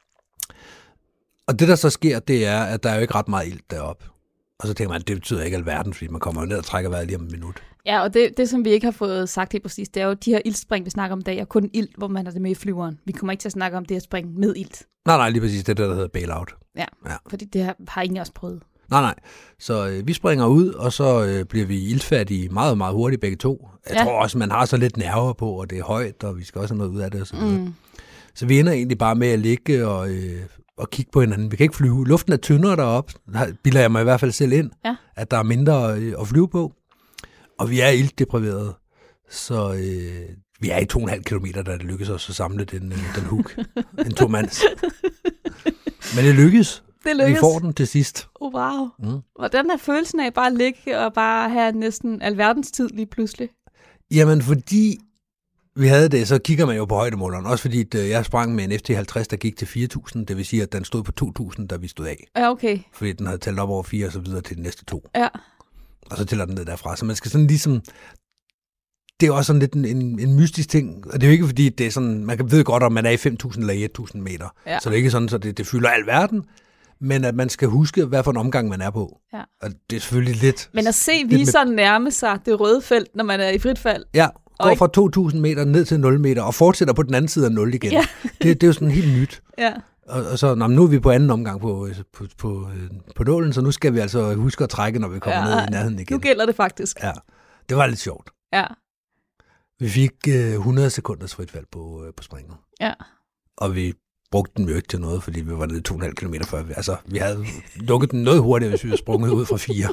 Og det, der så sker, det er, at der er jo ikke ret meget ilt deroppe. Og så tænker man, at det betyder ikke alverden, fordi man kommer jo ned og trækker vejret lige om en minut. Ja, og det, som vi ikke har fået sagt helt præcis, det er jo de her ildspring, vi snakker om i dag, er kun ilt, hvor man har det med i flyveren. Vi kommer ikke til at snakke om det her spring med ilt. Nej, lige præcis. Det er det, der hedder bailout. Ja, fordi det har ingen også prøvet. Nej. Så vi springer ud, og så bliver vi iltfærdige meget, meget hurtigt begge to. Jeg tror også, man har så lidt nerver på, og det er højt, og vi skal også have noget ud af det og så videre. Så vi ender egentlig bare med at ligge og kigge på hinanden. Vi kan ikke flyve. Luften er tyndere deroppe. Der bilder jeg mig i hvert fald selv ind, at der er mindre at flyve på. Og vi er iltdepriverede. Så vi er i 2,5 kilometer, da det lykkes os at samle den hook. En 2-mands. Men det lykkes. Vi får den til sidst. Wow. Hvordan er følelsen af bare at ligge og bare have næsten alverdens tid lige pludselig? Jamen, fordi vi havde det, så kigger man jo på højdemåleren. Også fordi jeg sprang med en FT50, der gik til 4.000. Det vil sige, at den stod på 2.000, da vi stod af. Ja, okay. Fordi den havde talt op over 4 og så videre til de næste 2. Ja. Og så tæller den ned derfra. Så man skal sådan ligesom... Det er også sådan lidt en mystisk ting. Og det er jo ikke fordi, det er sådan... Man ved godt, om man er i 5.000 eller i 1.000 meter. Ja. Så det er ikke sådan, så det fylder al verden. Men at man skal huske, hvad for en omgang man er på. Ja. Og det er selvfølgelig lidt... Men at se viseren nærme sig det røde felt, når man er i frit fald. Ja, går fra 2.000 meter ned til 0 meter, og fortsætter på den anden side af 0 igen. Ja. det er jo sådan helt nyt. Ja. Og så, nu er vi på anden omgang på nålen, så nu skal vi altså huske at trække, når vi kommer ned i nærheden igen. Nu gælder det faktisk. Ja, det var lidt sjovt. Ja. Vi fik 100 sekunders frit fald på springet. Ja. Og vi brugte den jo ikke til noget, fordi vi var nede 2,5 kilometer før. Altså, vi havde lukket den noget hurtigere, hvis vi havde sprunget ud fra 4.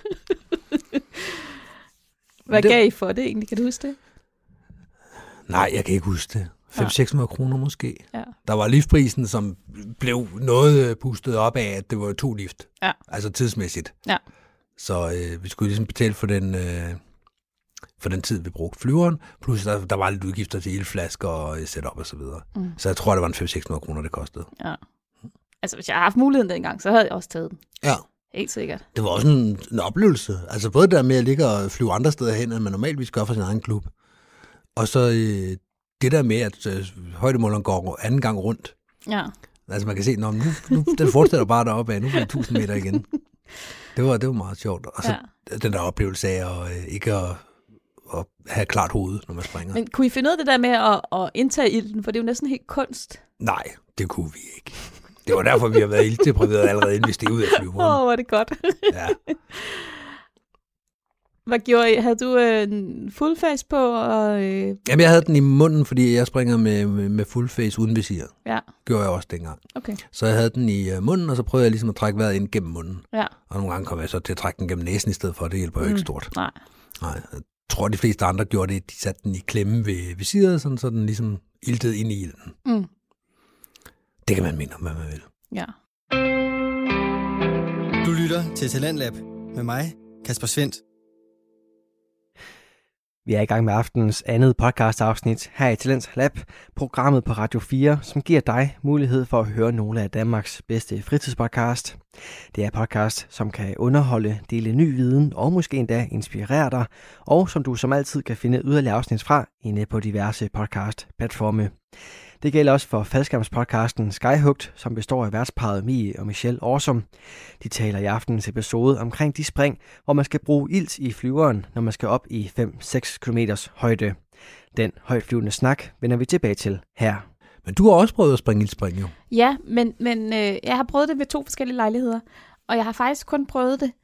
Hvad gav I for det egentlig? Kan du huske det? Nej, jeg kan ikke huske det. 500-600 kroner måske. Ja. Der var liftprisen, som blev noget pustet op af, at det var 2 lift. Ja. Altså tidsmæssigt. Ja. Så vi skulle ligesom betale for den tid, vi brugte flyveren, plus der var lidt udgifter til ildflasker og setup og så videre. Så jeg tror, det var en 500-600 kroner, det kostede. Ja. Altså, hvis jeg havde haft muligheden dengang, så havde jeg også taget den. Ja. Helt sikkert. Det var også en oplevelse. Altså, både der med at ligge og flyve andre steder hen, end man normalvis gør for sin egen klub. Og så det der med, at højdemåleren går anden gang rundt. Ja. Altså, man kan se, nu den fortsætter bare deroppe af, nu bliver det 1000 meter igen. Det var meget sjovt. Og så den der oplevelse af ikke at have klart hoved, når man springer. Men kunne I finde ud af det der med at indtage ilten, for det er jo næsten helt kunst? Nej, det kunne vi ikke. Det var derfor, vi har været iltdepriveret allerede, inden vi steg ud af flyveren. Var det godt. Ja. Hvad gjorde I? Havde du en full face på? Jamen, jeg havde den i munden, fordi jeg springer med full face uden visir. Ja. Gjorde jeg også dengang. Okay. Så jeg havde den i munden, og så prøvede jeg ligesom at trække vejret ind gennem munden. Ja. Og nogle gange kom jeg så til at trække den gennem næsen i stedet for, det hjælper jo ikke stort. Nej. Jeg tror, de fleste andre gjorde det, de satte den i klemme ved visiret, sådan, så den ligesom iltede ind i ilden. Det kan man mene om, hvad man vil. Ja. Du lytter til Talentlab med mig, Kasper Svendt. Vi er i gang med aftenens andet podcast-afsnit her i Talentlab, programmet på Radio 4, som giver dig mulighed for at høre nogle af Danmarks bedste fritidspodcast. Det er podcast, som kan underholde, dele ny viden og måske endda inspirere dig, og som du som altid kan finde yderligere afsnit fra inde på diverse podcast-platforme. Det gælder også for faldskærmspodcasten Skyhugt, som består af værtsparret Mie og Michelle Awesome. De taler i aftenens episode omkring de spring, hvor man skal bruge ilt i flyveren, når man skal op i 5-6 km højde. Den højtflyvende snak vender vi tilbage til her. Men du har også prøvet at springe ildspring, jo? Ja, men jeg har prøvet det ved 2 forskellige lejligheder, og jeg har faktisk kun prøvet det,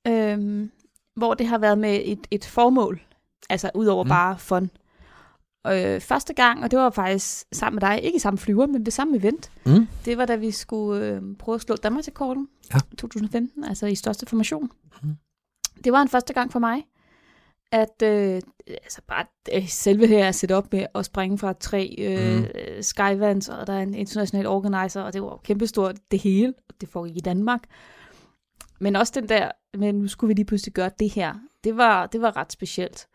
hvor det har været med et formål, altså udover bare fun. Første gang, og det var faktisk sammen med dig, ikke i samme flyver, men ved samme event. Det var da vi skulle prøve at slå Danmarksrekorden 2015, altså i største formation. Det var en første gang for mig, at altså bare selve her at sætte op med at springe fra 3 Skyvans, og der er en international organizer, og det var kæmpestort det hele, det foregik i Danmark. Men også den der, men nu skulle vi lige pludselig gøre det her, det var ret specielt.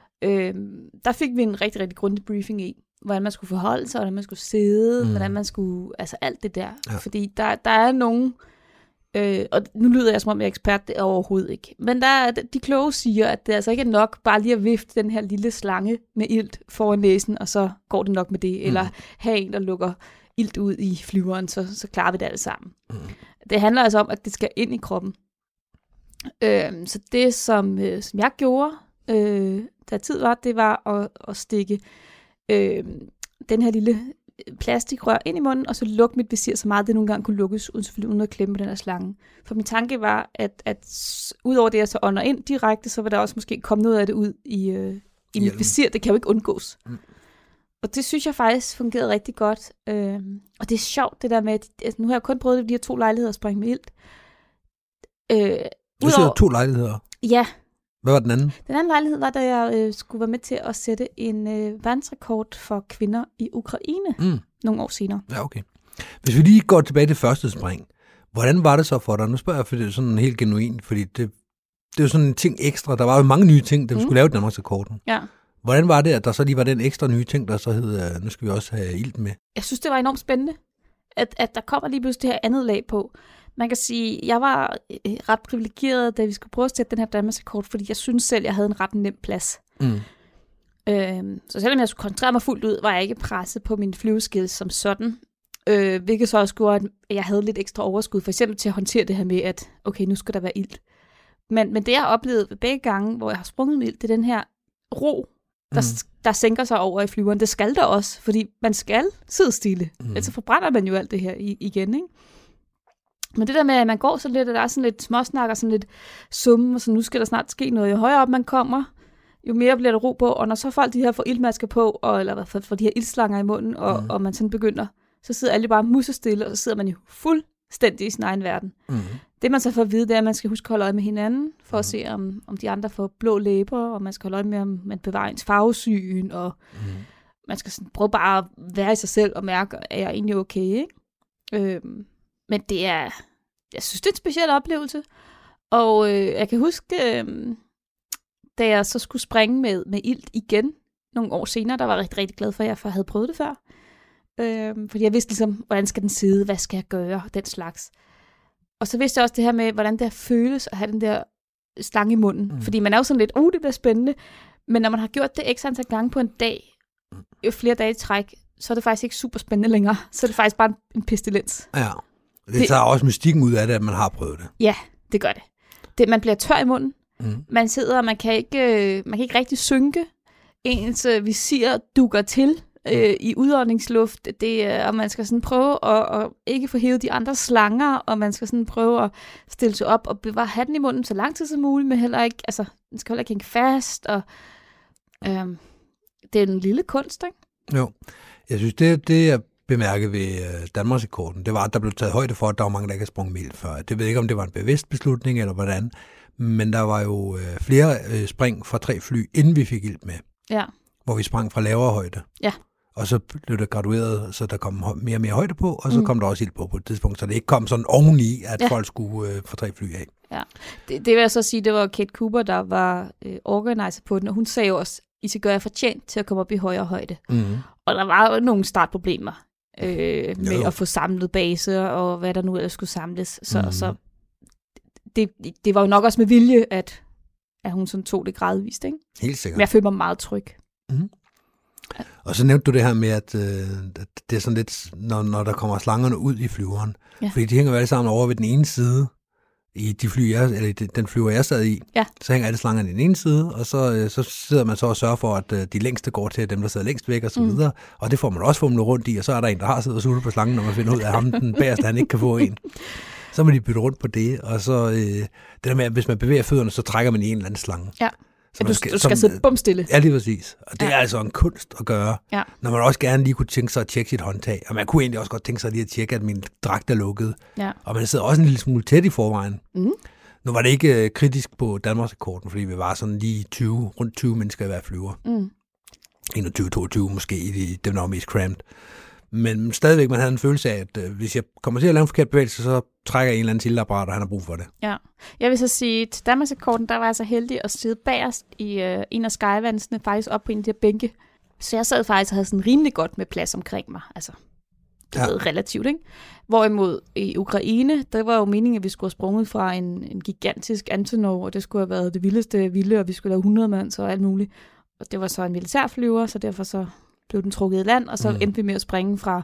Der fik vi en rigtig, rigtig grundig briefing i, hvordan man skulle forholde sig, hvordan man skulle sidde, hvordan man skulle, altså alt det der. Ja. Fordi der er nogen, og nu lyder jeg som om jeg er ekspert, det er overhovedet ikke. Men de kloge siger, at det altså ikke er nok bare lige at vifte den her lille slange med ilt foran næsen, og så går det nok med det. Eller have en, der lukker ilt ud i flyveren, så klarer vi det alle sammen. Det handler altså om, at det skal ind i kroppen. Så det, som jeg gjorde, da tid var, det var at stikke den her lille plastikrør ind i munden, og så lukke mit visir så meget, det nogle gange kunne lukkes, uden at klemme på den her slange. For min tanke var, at udover det, jeg så ånder ind direkte, så vil der også måske komme noget af det ud i mit visir. Det kan jo ikke undgås. Og det synes jeg faktisk fungerede rigtig godt. Og det er sjovt, det der med, at nu har jeg kun prøvet de her 2 lejligheder at springe med ilt. Du siger 2 lejligheder? Ja. Hvad var den anden? Den anden lejlighed var, da jeg skulle være med til at sætte en verdensrekord for kvinder i Ukraine nogle år senere. Ja, okay. Hvis vi lige går tilbage til første spring, hvordan var det så for dig? Nu spørger jeg, for det er sådan helt genuint, fordi det er jo sådan en ting ekstra. Der var jo mange nye ting, da vi skulle lave Danmarksrekorden. Ja. Hvordan var det, at der så lige var den ekstra nye ting, der så hed, nu skal vi også have ilt med? Jeg synes, det var enormt spændende, at der kommer lige pludselig det her andet lag på. Man kan sige, jeg var ret privilegeret, da vi skulle prøve at sætte den her Danmarksrekord, fordi jeg synes selv, jeg havde en ret nem plads. Så selvom jeg skulle koncentrere mig fuldt ud, var jeg ikke presset på mine flyveskills som sådan. Hvilket så også gjorde, at jeg havde lidt ekstra overskud, for eksempel til at håndtere det her med, at okay, nu skal der være ilt. Men det, jeg har oplevet begge gange, hvor jeg har sprunget med ilt, det er den her ro, der sænker sig over i flyveren. Det skal der også, fordi man skal sidde stille. Ellers forbrænder man jo alt det her igen, ikke? Men det der med, at man går så lidt, og der er sådan lidt småsnak og sådan lidt summe, og så nu skal der snart ske noget. Jo højere op man kommer, jo mere bliver der ro på, og når så folk de her får iltmasker på, eller får de her iltslanger i munden, og man sådan begynder, så sidder alle bare musestille, og så sidder man jo fuldstændig i sin egen verden. Det man så får at vide, det er, at man skal huske at holde øje med hinanden, for at se, om de andre får blå læber, og man skal holde øje med, om man bevarer ens farvesyn, og man skal sådan prøve bare at være i sig selv og mærke, at jeg er egentlig okay, ikke? Men det er, jeg synes, det er en speciel oplevelse. Og jeg kan huske, da jeg så skulle springe med ilt igen nogle år senere, der var jeg rigtig, rigtig glad for, at jeg havde prøvet det før. Fordi jeg vidste ligesom, hvordan skal den sidde, hvad skal jeg gøre, den slags. Og så vidste jeg også det her med, hvordan det føles at have den der slange i munden. Fordi man er jo sådan lidt, det bliver spændende. Men når man har gjort det ekstra antal gange på en dag, jo flere dage i træk, så er det faktisk ikke super spændende længere. Så er det faktisk bare en pestilens. Ja, det tager også mystikken ud af det, at man har prøvet det. Ja, det gør det. Man bliver tør i munden. Man sidder, og man kan ikke rigtig synke. Ens visir dukker til i udåndingsluft. Og man skal sådan prøve at ikke få hævet de andre slanger, og man skal sådan prøve at stille sig op og bevare hatten i munden så lang tid som muligt, men heller ikke, altså, den skal heller ikke hænge fast, og det er en lille kunst, ikke? Jo, jeg synes, det jeg bemærkede ved Danmarksrekorden, det var, at der blev taget højde for, at der var mange, der ikke havde sprunget med ilt før. Det ved ikke, om det var en bevidst beslutning, eller hvordan, men der var jo flere spring fra 3 fly, inden vi fik ilt med. Ja. Hvor vi sprang fra lavere højde. Ja. Og så blev det gradueret, så der kom mere og mere højde på, og så kom der også ild på et tidspunkt, så det ikke kom sådan oveni, at folk skulle få 3 fly af. Ja, det vil jeg så sige, det var Kate Cooper, der var organizer på den, og hun sagde jo også, I skal gøre jer fortjent til at komme op i højere højde. Og der var jo nogle startproblemer med at få samlet baser, og hvad der nu ellers skulle samles. Så det var jo nok også med vilje, at hun sådan tog det gradvist, ikke? Helt sikkert. Men jeg føler mig meget tryg. Ja. Og så nævnte du det her med, at det er sådan lidt, når der kommer slangerne ud i flyveren. Ja. Fordi de hænger jo alle sammen over ved den ene side, i de fly, den flyver, jeg sad i. Ja. Så hænger alle slangerne i den ene side, og så sidder man så og sørger for, at de længste går til dem, der sidder længst væk, og så videre. Og det får man også fumlet rundt i, og så er der en, der har siddet og suttet på slangen, når man finder ud af ham, den bagerste, han ikke kan få en. Så må de bytte rundt på det, og så det der med, at hvis man bevæger fødderne, så trækker man i en eller anden slange. Ja. Så du skal sidde bumstille. Ja, lige præcis. Og det er altså en kunst at gøre, når man også gerne lige kunne tænke sig at tjekke sit håndtag. Og man kunne egentlig også godt tænke sig lige at tjekke, at min dragt er lukket. Ja. Og man sidder også en lille smule tæt i forvejen. Nu var det ikke kritisk på Danmarksrekorden, fordi vi var sådan lige rundt 20 mennesker i hver flyver. 21-22 måske, dem der var mest cramped. Men stadigvæk, man havde en følelse af, at hvis jeg kommer til at lave en forkert bevægelse, så trækker jeg en eller anden tilapparat, og han har brug for det. Ja. Jeg vil så sige, til Danmarksrekorden, der var jeg så heldig at sidde bagerst i en af skyvandsene, faktisk op på en af de her bænke. Så jeg sad faktisk og havde sådan rimelig godt med plads omkring mig. Altså, det var relativt, ikke? Hvorimod i Ukraine, der var jo meningen, at vi skulle have sprunget fra en gigantisk Antonov, og det skulle have været det vildeste vilde, og vi skulle lave 100 mand og alt muligt. Og det var så en militærflyver, så derfor så blev den trukket i land, og så endte vi med at springe fra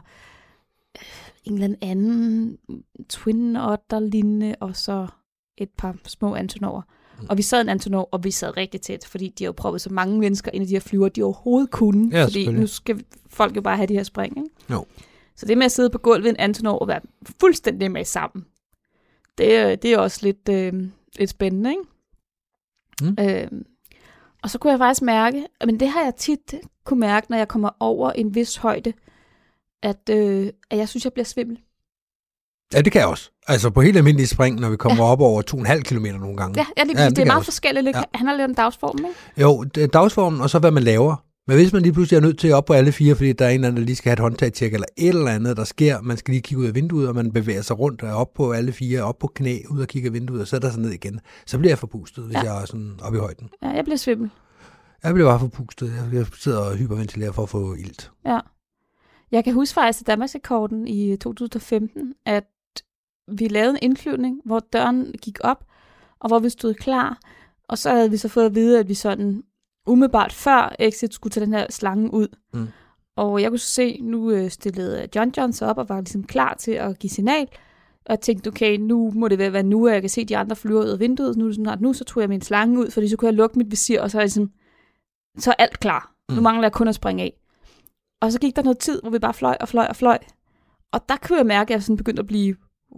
en eller anden Twin Otter-lignende, og så et par små Antonover. Og vi sad en Antonov, og vi sad rigtig tæt, fordi de har jo prøvet så mange mennesker ind i de her flyver, de overhovedet kunne, fordi nu skal folk jo bare have de her spring, ikke? Jo. Så det med at sidde på gulvet i en Antonov og være fuldstændig med sammen, det er også lidt spændende, ikke? Og så kunne jeg faktisk mærke, men det har jeg tit kunne mærke, når jeg kommer over en vis højde, at jeg synes, jeg bliver svimmel. Ja, det kan jeg også. Altså på helt almindelige spring, når vi kommer op over 2,5 kilometer nogle gange. Ja, det er meget forskelligt. Ja. Han har lidt om dagsformen, ikke? Jo, det er dagsformen, og så hvad man laver. Men hvis man lige pludselig er nødt til at op på alle 4, fordi der er en eller anden, der lige skal have et håndtagtjek, eller et eller andet, der sker, man skal lige kigge ud af vinduet, og man bevæger sig rundt og op på alle 4, op på knæ, ud og kigge af vinduet, og sætter sig ned igen. Så bliver jeg forpustet, hvis jeg er sådan oppe i højden. Ja, jeg bliver svimmel. Jeg bliver bare forpustet. Jeg sidder og hyperventilerer for at få ilt. Ja. Jeg kan huske faktisk til Danmarksrekorden i 2015, at vi lavede en indflyvning, hvor døren gik op, og hvor vi stod klar, og så havde vi så fået at vide, at vi sådan umiddelbart før exit skulle tage den her slange ud. Mm. Og jeg kunne se, nu stillede John sig op og var ligesom klar til at give signal. Og jeg tænkte, okay, nu må det være nu, at jeg kan se de andre flyver ud af vinduet. Nu så tog jeg min slange ud, fordi så kunne jeg lukke mit visir, og så er ligesom, så er alt klar. Nu mangler jeg kun at springe af. Og så gik der noget tid, hvor vi bare fløj. Og der kunne jeg mærke, at jeg sådan begyndte at blive,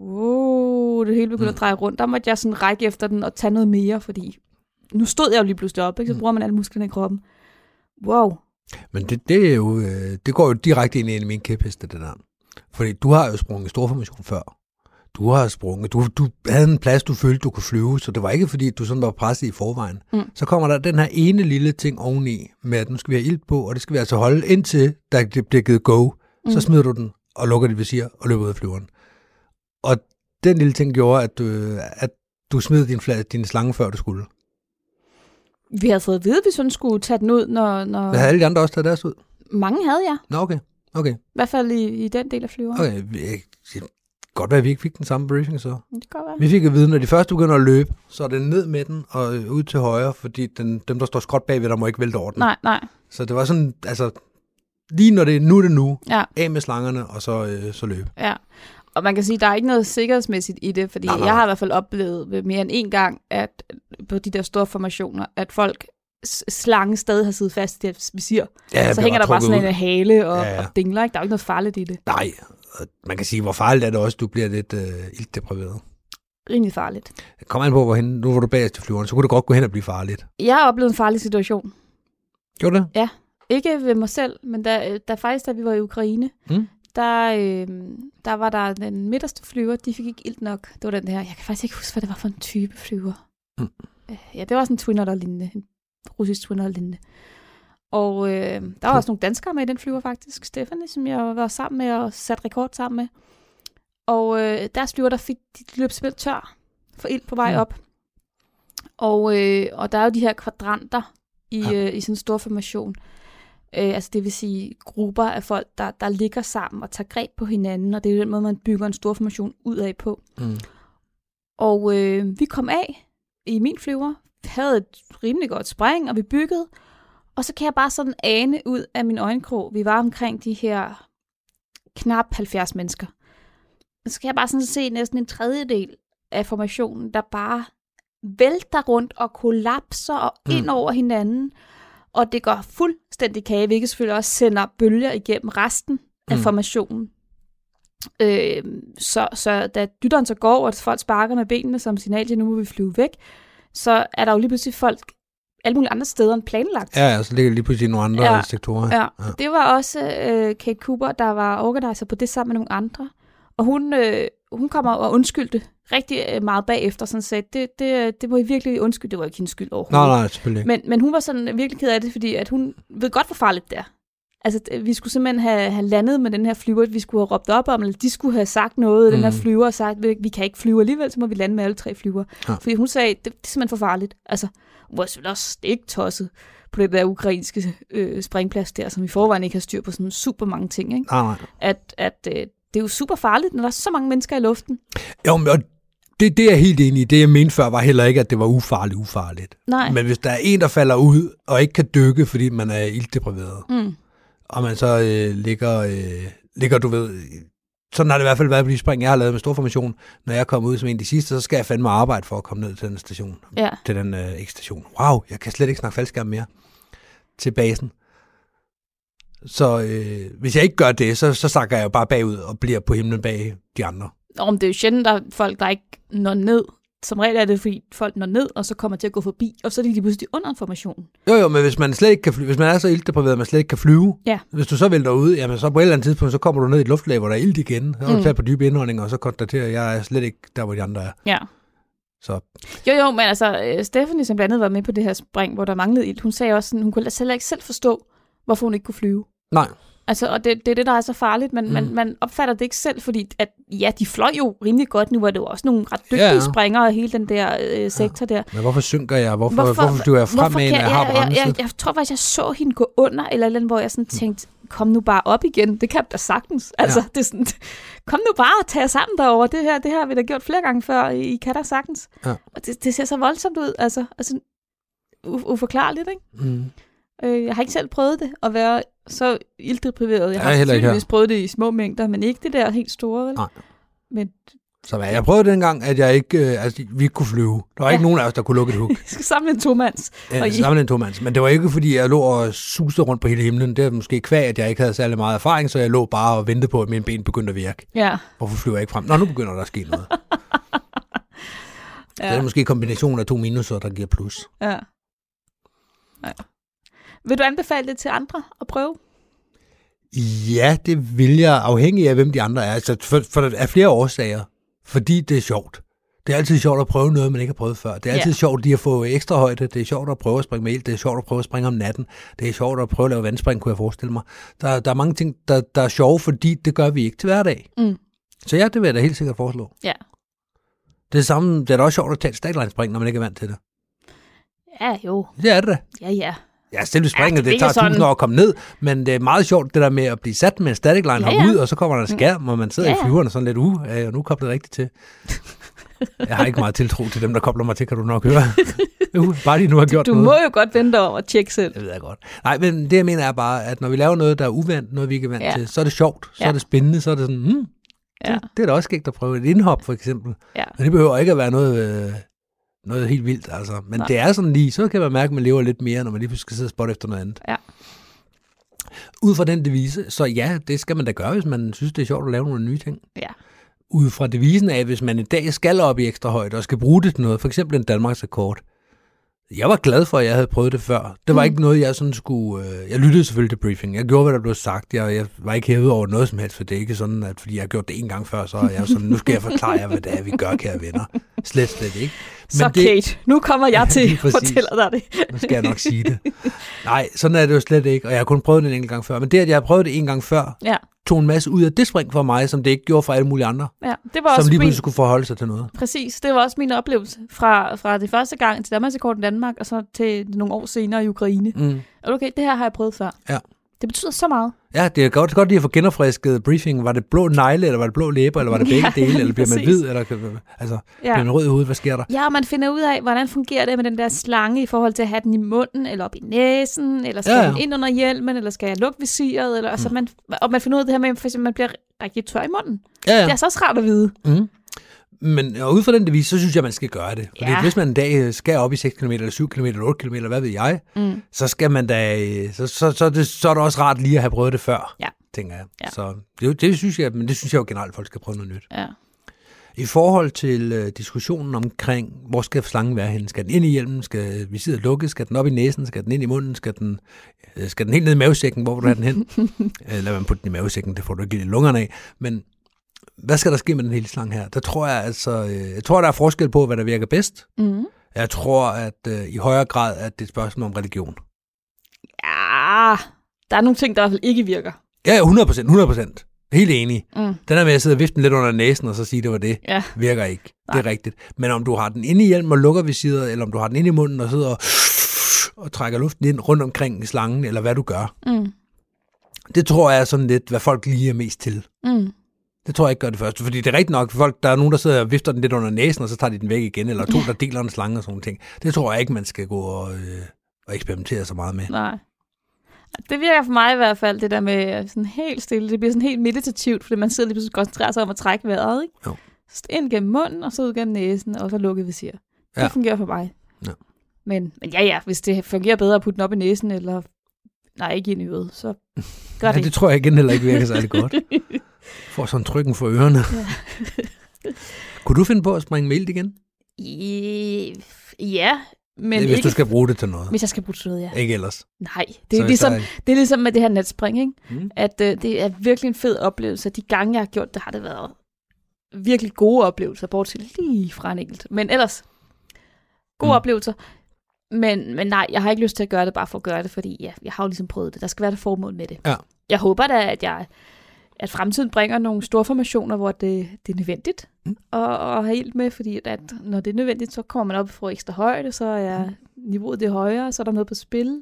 det hele begyndte at dreje rundt. Der måtte jeg sådan række efter den og tage noget mere, fordi nu stod jeg jo lige pludselig op, ikke? Så bruger man alle musklerne i kroppen. Wow. Men det er jo, det går jo direkte ind i en af mine kæpheste, det der. Fordi du har jo sprunget storformation før. Du har sprunget, du havde en plads, du følte, du kunne flyve, så det var ikke fordi, du sådan var presset i forvejen. Så kommer der den her ene lille ting oveni, med at nu skal vi have ilt på, og det skal vi altså holde indtil, der bliver givet go. Så smider du den, og lukker dit visir, og løber ud af flyveren. Og den lille ting gjorde, at du smed din slange, før du skulle. Vi havde fået at vide, at vi sådan skulle tage den ud, når... Hvad havde alle de andre også taget deres ud? Mange havde jeg. Nå, okay. I hvert fald i den del af flyveren. Okay, godt være, at vi ikke fik den samme briefing så. Det kan godt være. Vi fik at vide, når de første begynder at løbe, så er det ned med den og ud til højre, fordi dem, der står skråt bagved, der må ikke vælte over den. Nej. Så det var sådan, altså, lige når det er nu, ja. Af med slangerne, og så løbe. Ja, og man kan sige, at der er ikke noget sikkerhedsmæssigt i det, fordi jeg har i hvert fald oplevet mere end en gang, at på de der store formationer, at folk slange stadig har siddet fast i det visir. Ja, så hænger der bare sådan en hale og dingler, ikke? Der er jo ikke noget farligt i det. Nej, man kan sige, hvor farligt er det også, du bliver lidt iltdepriveret. Rimelig farligt. Kom an på, hvorhen, nu hvor du bagest til flyveren, så kunne det godt gå hen og blive farligt. Jeg har oplevet en farlig situation. Gjorde det? Ja, ikke ved mig selv, men da vi var i Ukraine, der var der den midterste flyver, de fik ikke ilt nok. Det var den der, jeg kan faktisk ikke huske, hvad det var for en type flyver. Ja, det var sådan en Twin Otter-lignende, en russisk Twin Otter-lignende. Og der var også nogle danskere med i den flyver faktisk. Stephanie, som jeg var sammen med og satte rekord sammen med. Og deres flyver, de løb simpelthen tør for ild på vej op. Og der er jo de her kvadranter i sådan en stor formation. Altså det vil sige grupper af folk, der ligger sammen og tager greb på hinanden, og det er den måde, man bygger en stor formation ud af på. Og vi kom af i min flyver, vi havde et rimelig godt spring, og vi byggede, og så kan jeg bare sådan ane ud af min øjenkrog, vi var omkring de her knap 70 mennesker. Og så kan jeg bare sådan se næsten en tredjedel af formationen, der bare vælter rundt og kollapser og ind over hinanden, og det går fuldstændig kage, hvilket selvfølgelig også sender bølger igennem resten af formationen. Så da dytteren så går, og folk sparker med benene som signal til, nu må vi flyve væk, så er der jo lige pludselig folk alle mulige andre steder end planlagt. Ja, så ligger lige pludselig nogle andre sektorer. Ja. Det var også Kate Cooper, der var organiser på det sammen med nogle andre. Og hun kommer og undskyldte rigtig meget bagefter, sådan sagde, det var I virkelig undskylde, det var ikke hendes skyld overhovedet. Nej, selvfølgelig ikke. Men hun var sådan virkelig ked af det, fordi at hun ved godt, hvor farligt det er. Altså, vi skulle simpelthen have landet med den her flyver, vi skulle have råbt op om, eller de skulle have sagt noget, den her flyver, og sagt, vi kan ikke flyve alligevel, så må vi lande med alle 3 flyver. Ja. Fordi hun sagde, det er simpelthen for farligt. Altså, hun var selvfølgelig også ikke tosset på det der ukrainske springplads der, som i forvejen ikke har styr på sådan super mange ting, ikke? Nej. At det er jo super farligt, når der er så mange mennesker i luften. Jo, men det er jeg helt enig i. Det, jeg mente før, var heller ikke, at det var ufarligt. Nej. Men hvis der er en, der falder ud, og ikke kan dykke, fordi man er iltdepriveret, og man så ligger, du ved, sådan har det i hvert fald været på de spring, jeg har lavet med storformation. Når jeg kommer ud som en af de sidste, så skal jeg fandme arbejde for at komme ned til den station. Ja. Til den ekstation. Wow, jeg kan slet ikke snakke faldskærm mere. Til basen. Så hvis jeg ikke gør det, så sakker jeg jo bare bagud og bliver på himlen bag de andre. Men det er jo sjældent, der er folk, der ikke når ned som regel er det, fordi folk når ned, og så kommer til at gå forbi, og så er de pludselig under informationen. Jo, men hvis man slet ikke kan flyve, hvis man er så iltdepriveret, at man slet ikke kan flyve, hvis du så vælter ud, jamen så på et eller andet tidspunkt, så kommer du ned i et luftlag, hvor der er ilt igen, så har du taget på dybe indåndinger, og så konstaterer at jeg er slet ikke der, hvor de andre er. Ja. Så. Jo, men altså, Stephanie, som blandt andet var med på det her spring, hvor der manglede ilt, hun sagde også sådan, hun kunne selv ikke selv forstå, hvorfor hun ikke kunne flyve. Nej. Altså, og det er det, der er så farligt, men man opfatter det ikke selv, fordi at, ja, de fløj jo rimelig godt. Nu var det jo også nogle ret dygtige springere af hele den der sektor der. Men hvorfor synker jeg? Hvorfor flyver jeg fremad, når jeg har bremset? Jeg tror faktisk, jeg så hende gå under, eller andet, hvor jeg sådan tænkte, kom nu bare op igen. Det kan du da sagtens. Altså, det er sådan, kom nu bare og tag jer sammen derovre. Det her har vi da gjort flere gange før. I kan da sagtens. Ja. Og det ser så voldsomt ud. Altså uforklarligt, ikke? Jeg har ikke selv prøvet det, at være så iltdepriveret. Jeg har selvfølgelig prøvet det i små mængder, men ikke det der helt store, vel? Nej. Men så jeg prøvede dengang, at jeg ikke, vi ikke kunne flyve. Der var ikke nogen af os, der kunne lukke et hug. Jeg skal samle en tomands. Samle en tomands. Men det var ikke, fordi jeg lå og susede rundt på hele himlen. Det er måske kvæg, at jeg ikke havde særlig meget erfaring, så jeg lå bare og ventede på, at mine ben begyndte at virke. Ja. Hvorfor flyver jeg ikke frem? Nå, nu begynder der at ske noget. Det er måske kombinationen af 2 minuser, der giver plus. Ja. Vil du anbefale det til andre at prøve? Ja, det vil jeg, afhængig af, hvem de andre er. Altså, for der er flere årsager. Fordi det er sjovt. Det er altid sjovt at prøve noget, man ikke har prøvet før. Det er altid sjovt lige at få ekstra højde. Det er sjovt at prøve at springe med ild. Det er sjovt at prøve at springe om natten. Det er sjovt at prøve at lave vandspring, kunne jeg forestille mig. Der er mange ting, der er sjove, fordi det gør vi ikke til hverdag. Så ja, det vil jeg da helt sikkert foreslå. Ja. Det er da også sjovt at tage et stagline-spring, når man ikke er vant til det. Ja, jo. Det er det da. Ja. Ja, selve springet, det tager 1000 år at komme ned, men det er meget sjovt, det der med at blive sat med en static line, hoppe ud, og så kommer der en skærm, og man sidder i flyveren og sådan lidt, og nu kobler det rigtigt til. Jeg har ikke meget tiltro til dem, der kobler mig til, kan du nok høre. Bare de nu har gjort noget. Du må jo godt vente om at tjekke selv. Det ved jeg godt. Nej, men det jeg mener er bare, at når vi laver noget, der er uvandt, noget vi ikke er vant til, så er det sjovt, så er det spændende, så er det sådan, det er da også skægt at prøve et indhop, for eksempel. Ja. Og det behøver ikke at være noget helt vildt, altså. Men det er sådan lige, så kan man mærke, at man lever lidt mere, når man lige skal sidde og spotte efter noget andet. Ja. Ud fra den devise, så ja, det skal man da gøre, hvis man synes, det er sjovt at lave nogle nye ting. Ja. Ud fra devisen af, hvis man i dag skal op i ekstra højde og skal bruge det til noget, for eksempel en Danmarksrekord. Jeg var glad for, at jeg havde prøvet det før. Det var ikke noget, jeg sådan skulle... Jeg lyttede selvfølgelig til briefing. Jeg gjorde, hvad der blev sagt. Jeg var ikke hævet over noget som helst, for det er ikke sådan, at fordi jeg har gjort det en gang før, så er jeg sådan, nu skal jeg forklare jer, hvad det er, vi gør, kære venner. Slet ikke. Men så Kate, nu kommer jeg til at fortælle dig det. Nu skal jeg nok sige det. Nej, sådan er det jo slet ikke, og jeg har kun prøvet det en enkelt gang før. Men det, at jeg har prøvet det en gang før, tog en masse ud af det spring for mig, som det ikke gjorde for alle mulige andre. Ja, det var som også lige pludselig kunne forholde sig til noget. Præcis, det var også min oplevelse fra det første gang til Danmarksrekorden i Danmark, og så til nogle år senere i Ukraine. Okay, det her har jeg prøvet før. Ja. Det betyder så meget. Ja, det er godt lige at få genopfrisket briefingen. Var det blå negle, eller var det blå læber, eller var det begge dele, eller bliver man hvid, eller bliver man rød i hovedet? Hvad sker der? Ja, og man finder ud af, hvordan fungerer det med den der slange i forhold til at have den i munden, eller op i næsen, eller skal den ind under hjelmen, eller skal jeg lukke visiret, eller altså man finder ud af det her med, at man bliver rigtig tør i munden. Ja. Det er så også rart at vide. Men ud fra den devise, så synes jeg, man skal gøre det. Fordi hvis man en dag skal op i 6 km, eller 7 km, eller 8 km, hvad ved jeg, så skal man da, så er det også rart lige at have prøvet det før, tænker jeg. Ja. Så det synes jeg, men det synes jeg jo generelt, at folk skal prøve noget nyt. Ja. I forhold til diskussionen omkring, hvor skal slangen være henne? Skal den ind i hjelmen? Skal visiret lukke? Skal den op i næsen? Skal den ind i munden? Skal den helt ned i mavesækken? Hvor vil du have den hen? Lad mig putte den i mavesækken, det får du ikke lige lungerne af. Men hvad skal der ske med den hele slange her? Der tror jeg der er forskel på, hvad der virker bedst. Jeg tror, at i højere grad, at det er et spørgsmål om religion. Ja, der er nogle ting, der i hvert fald ikke virker. Ja, 100%. Helt enig. Den der med at sidde og vifte den lidt under næsen, og så sige, det var det, virker ikke. Nej. Det er rigtigt. Men om du har den inde i hjelmen og lukker visiret, eller om du har den inde i munden og sidder og trækker luften ind rundt omkring slangen, eller hvad du gør. Det tror jeg er sådan lidt, hvad folk lige er mest til. Det tror jeg ikke gør det første, fordi det er rigtigt nok, folk, der er nogen, der sidder og vifter den lidt under næsen, og så tager de den væk igen, eller to, der deler en slange og sådan ting. Det tror jeg ikke, man skal gå og eksperimentere så meget med. Nej. Det virker for mig i hvert fald, det der med sådan helt stille. Det bliver sådan helt meditativt, fordi man sidder lige pludselig og koncentrerer sig om at trække vejret, ikke? Jo. Så ind gennem munden, og så ud gennem næsen, og så lukket visir. Det fungerer for mig. Ja. Men hvis det fungerer bedre at putte den op i næsen, eller ikke ind i øret, så gør det. Det tror jeg igen heller ikke virker særlig godt. Får sådan trykken for ørerne. Ja. Kunne du finde på at springe med ilt igen? Ja, men hvis du skal bruge det til noget. Hvis jeg skal bruge det til noget, ja. Ikke ellers. Nej, det er ligesom med det her netspring, ikke? At det er virkelig en fed oplevelse. De gange, jeg har gjort det, har det været virkelig gode oplevelser, bortset lige fra en enkelt. Men ellers, gode oplevelser. Men nej, jeg har ikke lyst til at gøre det bare for at gøre det, fordi jeg har jo ligesom prøvet det. Der skal være det formål med det. Ja. Jeg håber da, at fremtiden bringer nogle store formationer, hvor det er nødvendigt at have ilt med, fordi at når det er nødvendigt, så kommer man op og får ekstra højde, så er niveauet det højere, så er der noget på spil.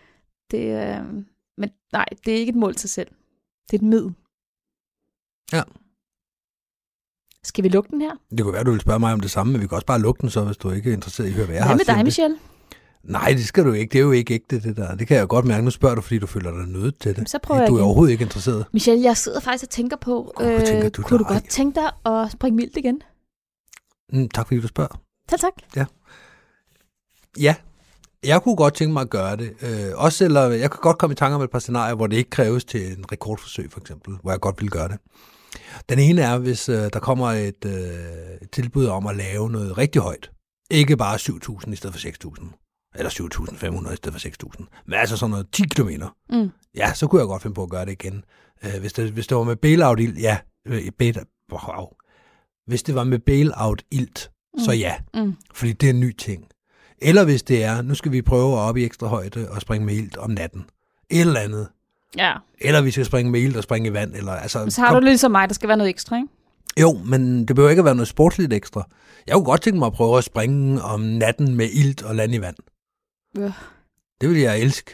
Men nej, det er ikke et mål til sig selv. Det er et middel. Ja. Skal vi lukke den her? Det kunne være, du vil spørge mig om det samme, men vi kan også bare lukke den, så hvis du ikke er interesseret i at høre, hvad jeg har. Hvad med dig, Michelle? Nej, det skal du ikke. Det er jo ikke ægte, det der. Det kan jeg godt mærke. Nu spørger du, fordi du føler dig nødt til det. Så prøver jeg du er overhovedet ikke interesseret. Michelle, jeg sidder faktisk og tænker på, kunne du godt tænke dig at springe mildt igen? Tak fordi du spørger. Tak. Ja, jeg kunne godt tænke mig at gøre det. Også eller jeg kan godt komme i tanke om et par scenarier, hvor det ikke kræves til en rekordforsøg, for eksempel, hvor jeg godt vil gøre det. Den ene er, hvis der kommer et tilbud om at lave noget rigtig højt. Ikke bare 7.000 i stedet for 6.000. Eller 7.500 i stedet for 6.000. Men altså sådan noget 10 kilometer. Ja, så kunne jeg godt finde på at gøre det igen. Hvis det var med bailout-ilt, ja. Hvis det var med bailout-ilt, så ja. Fordi det er en ny ting. Eller hvis det er, nu skal vi prøve at op i ekstra højde og springe med ilt om natten. Et eller andet. Ja. Eller vi skal springe med ilt og springe i vand. Eller, altså, så har du lidt som mig, der skal være noget ekstra, ikke? Jo, men det behøver ikke at være noget sportsligt ekstra. Jeg kunne godt tænke mig at prøve at springe om natten med ilt og lande i vand. Ja. Det vil jeg elske.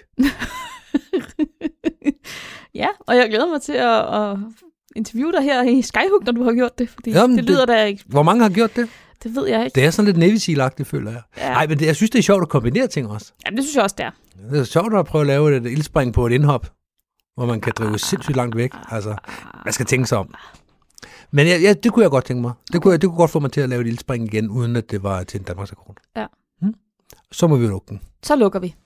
Ja, og jeg glæder mig til at interviewe dig her i Skyhook, når du har gjort det. Fordi det lyder da ikke. Hvor mange har gjort det? Det ved jeg ikke. Det er sådan lidt Navy Seal-agtigt, føler jeg. Ja. Nej, men jeg synes, det er sjovt at kombinere ting også. Jamen, det synes jeg også, det er. Det er sjovt at prøve at lave et ildspring på et indhop, hvor man kan drive sindssygt langt væk. Altså, man skal tænke sig om. Men det kunne jeg godt tænke mig. Det kunne godt få mig til at lave et ildspring igen, uden at det var til en Danmarksrekord. Ja. Så må vi lukke den. Så lukker vi.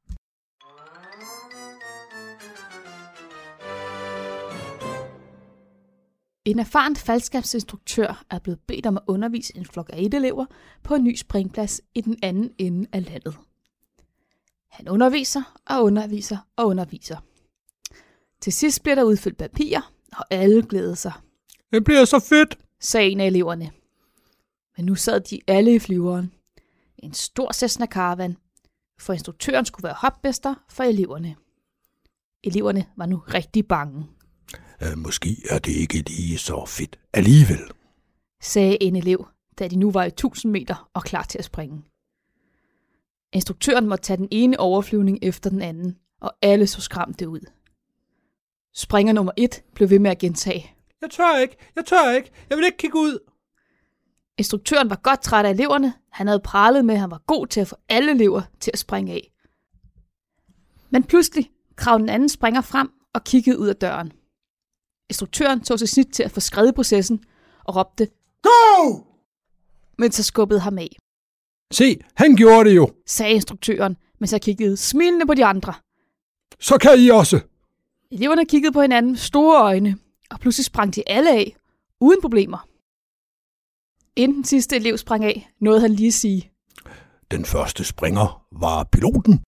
En erfaren faldskærmsinstruktør er blevet bedt om at undervise en flok af 1-elever på en ny springplads i den anden ende af landet. Han underviser. Til sidst bliver der udfyldt papirer, og alle glæder sig. Det bliver så fedt, sagde en af eleverne. Men nu sad de alle i flyveren. En stor Cessna Caravan, for instruktøren skulle være hopmester for eleverne. Eleverne var nu rigtig bange. Måske er det ikke lige så fedt alligevel, sagde en elev, da de nu var i 1000 meter og klar til at springe. Instruktøren måtte tage den ene overflyvning efter den anden, og alle så skræmte ud. Springer nummer 1 blev ved med at gentage. Jeg tør ikke, jeg vil ikke kigge ud. Instruktøren var godt træt af eleverne. Han havde pralet med, at han var god til at få alle elever til at springe af. Men pludselig kravede den anden springer frem og kiggede ud af døren. Instruktøren tog sig snit til at få skrevet processen og råbte, Go! Men så skubbede ham af. Se, han gjorde det jo, sagde instruktøren, mens jeg kiggede smilende på de andre. Så kan I også. Eleverne kiggede på hinanden med store øjne, og pludselig sprang de alle af, uden problemer. Inden den sidste elev sprang af, nåede han lige at sige. Den første springer var piloten.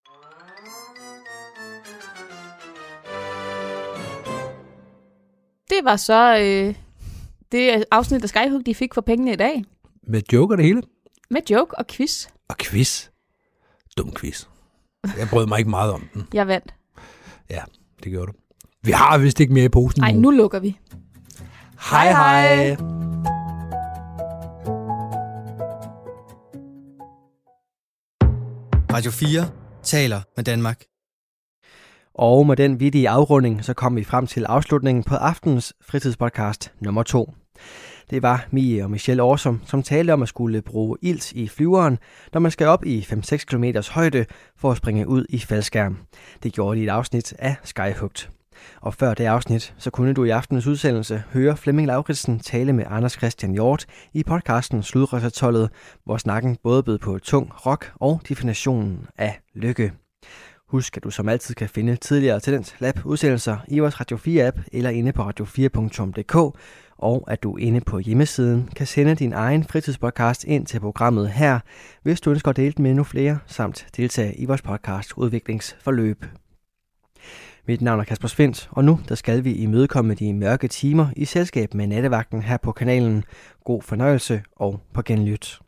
Det var så det afsnit af Skyhook, de fik for pengene i dag. Med joke og det hele? Med joke og quiz. Og quiz? Dum quiz. Jeg brød mig ikke meget om den. Jeg vandt. Ja, det gjorde du. Vi har vist ikke mere i posen. Nej, nu lukker vi. Hej. Radio 4 taler med Danmark. Og med den vittige afrunding, så kom vi frem til afslutningen på aftenens fritidspodcast nummer 2. Det var Mie og Michelle Årsom, som talte om at skulle bruge ilt i flyveren, når man skal op i 5-6 km højde for at springe ud i faldskærm. Det gjorde de i et afsnit af Skyhooked. Og før det afsnit, så kunne du i aftenens udsendelse høre Flemming Lauritsen tale med Anders Christian Hjort i podcasten Sludrejseholdet, hvor snakken både bød på tung rock og definitionen af lykke. Husk, at du som altid kan finde tidligere Talent Lab udsendelser i vores Radio 4-app eller inde på radio4.dk, og at du inde på hjemmesiden kan sende din egen fritidspodcast ind til programmet her, hvis du ønsker at dele den med endnu flere, samt deltage i vores podcast udviklingsforløb. Mit navn er Kasper Svendt, og nu der skal vi imødekomme de mørke timer i selskab med nattevagten her på kanalen. God fornøjelse og på genlyt.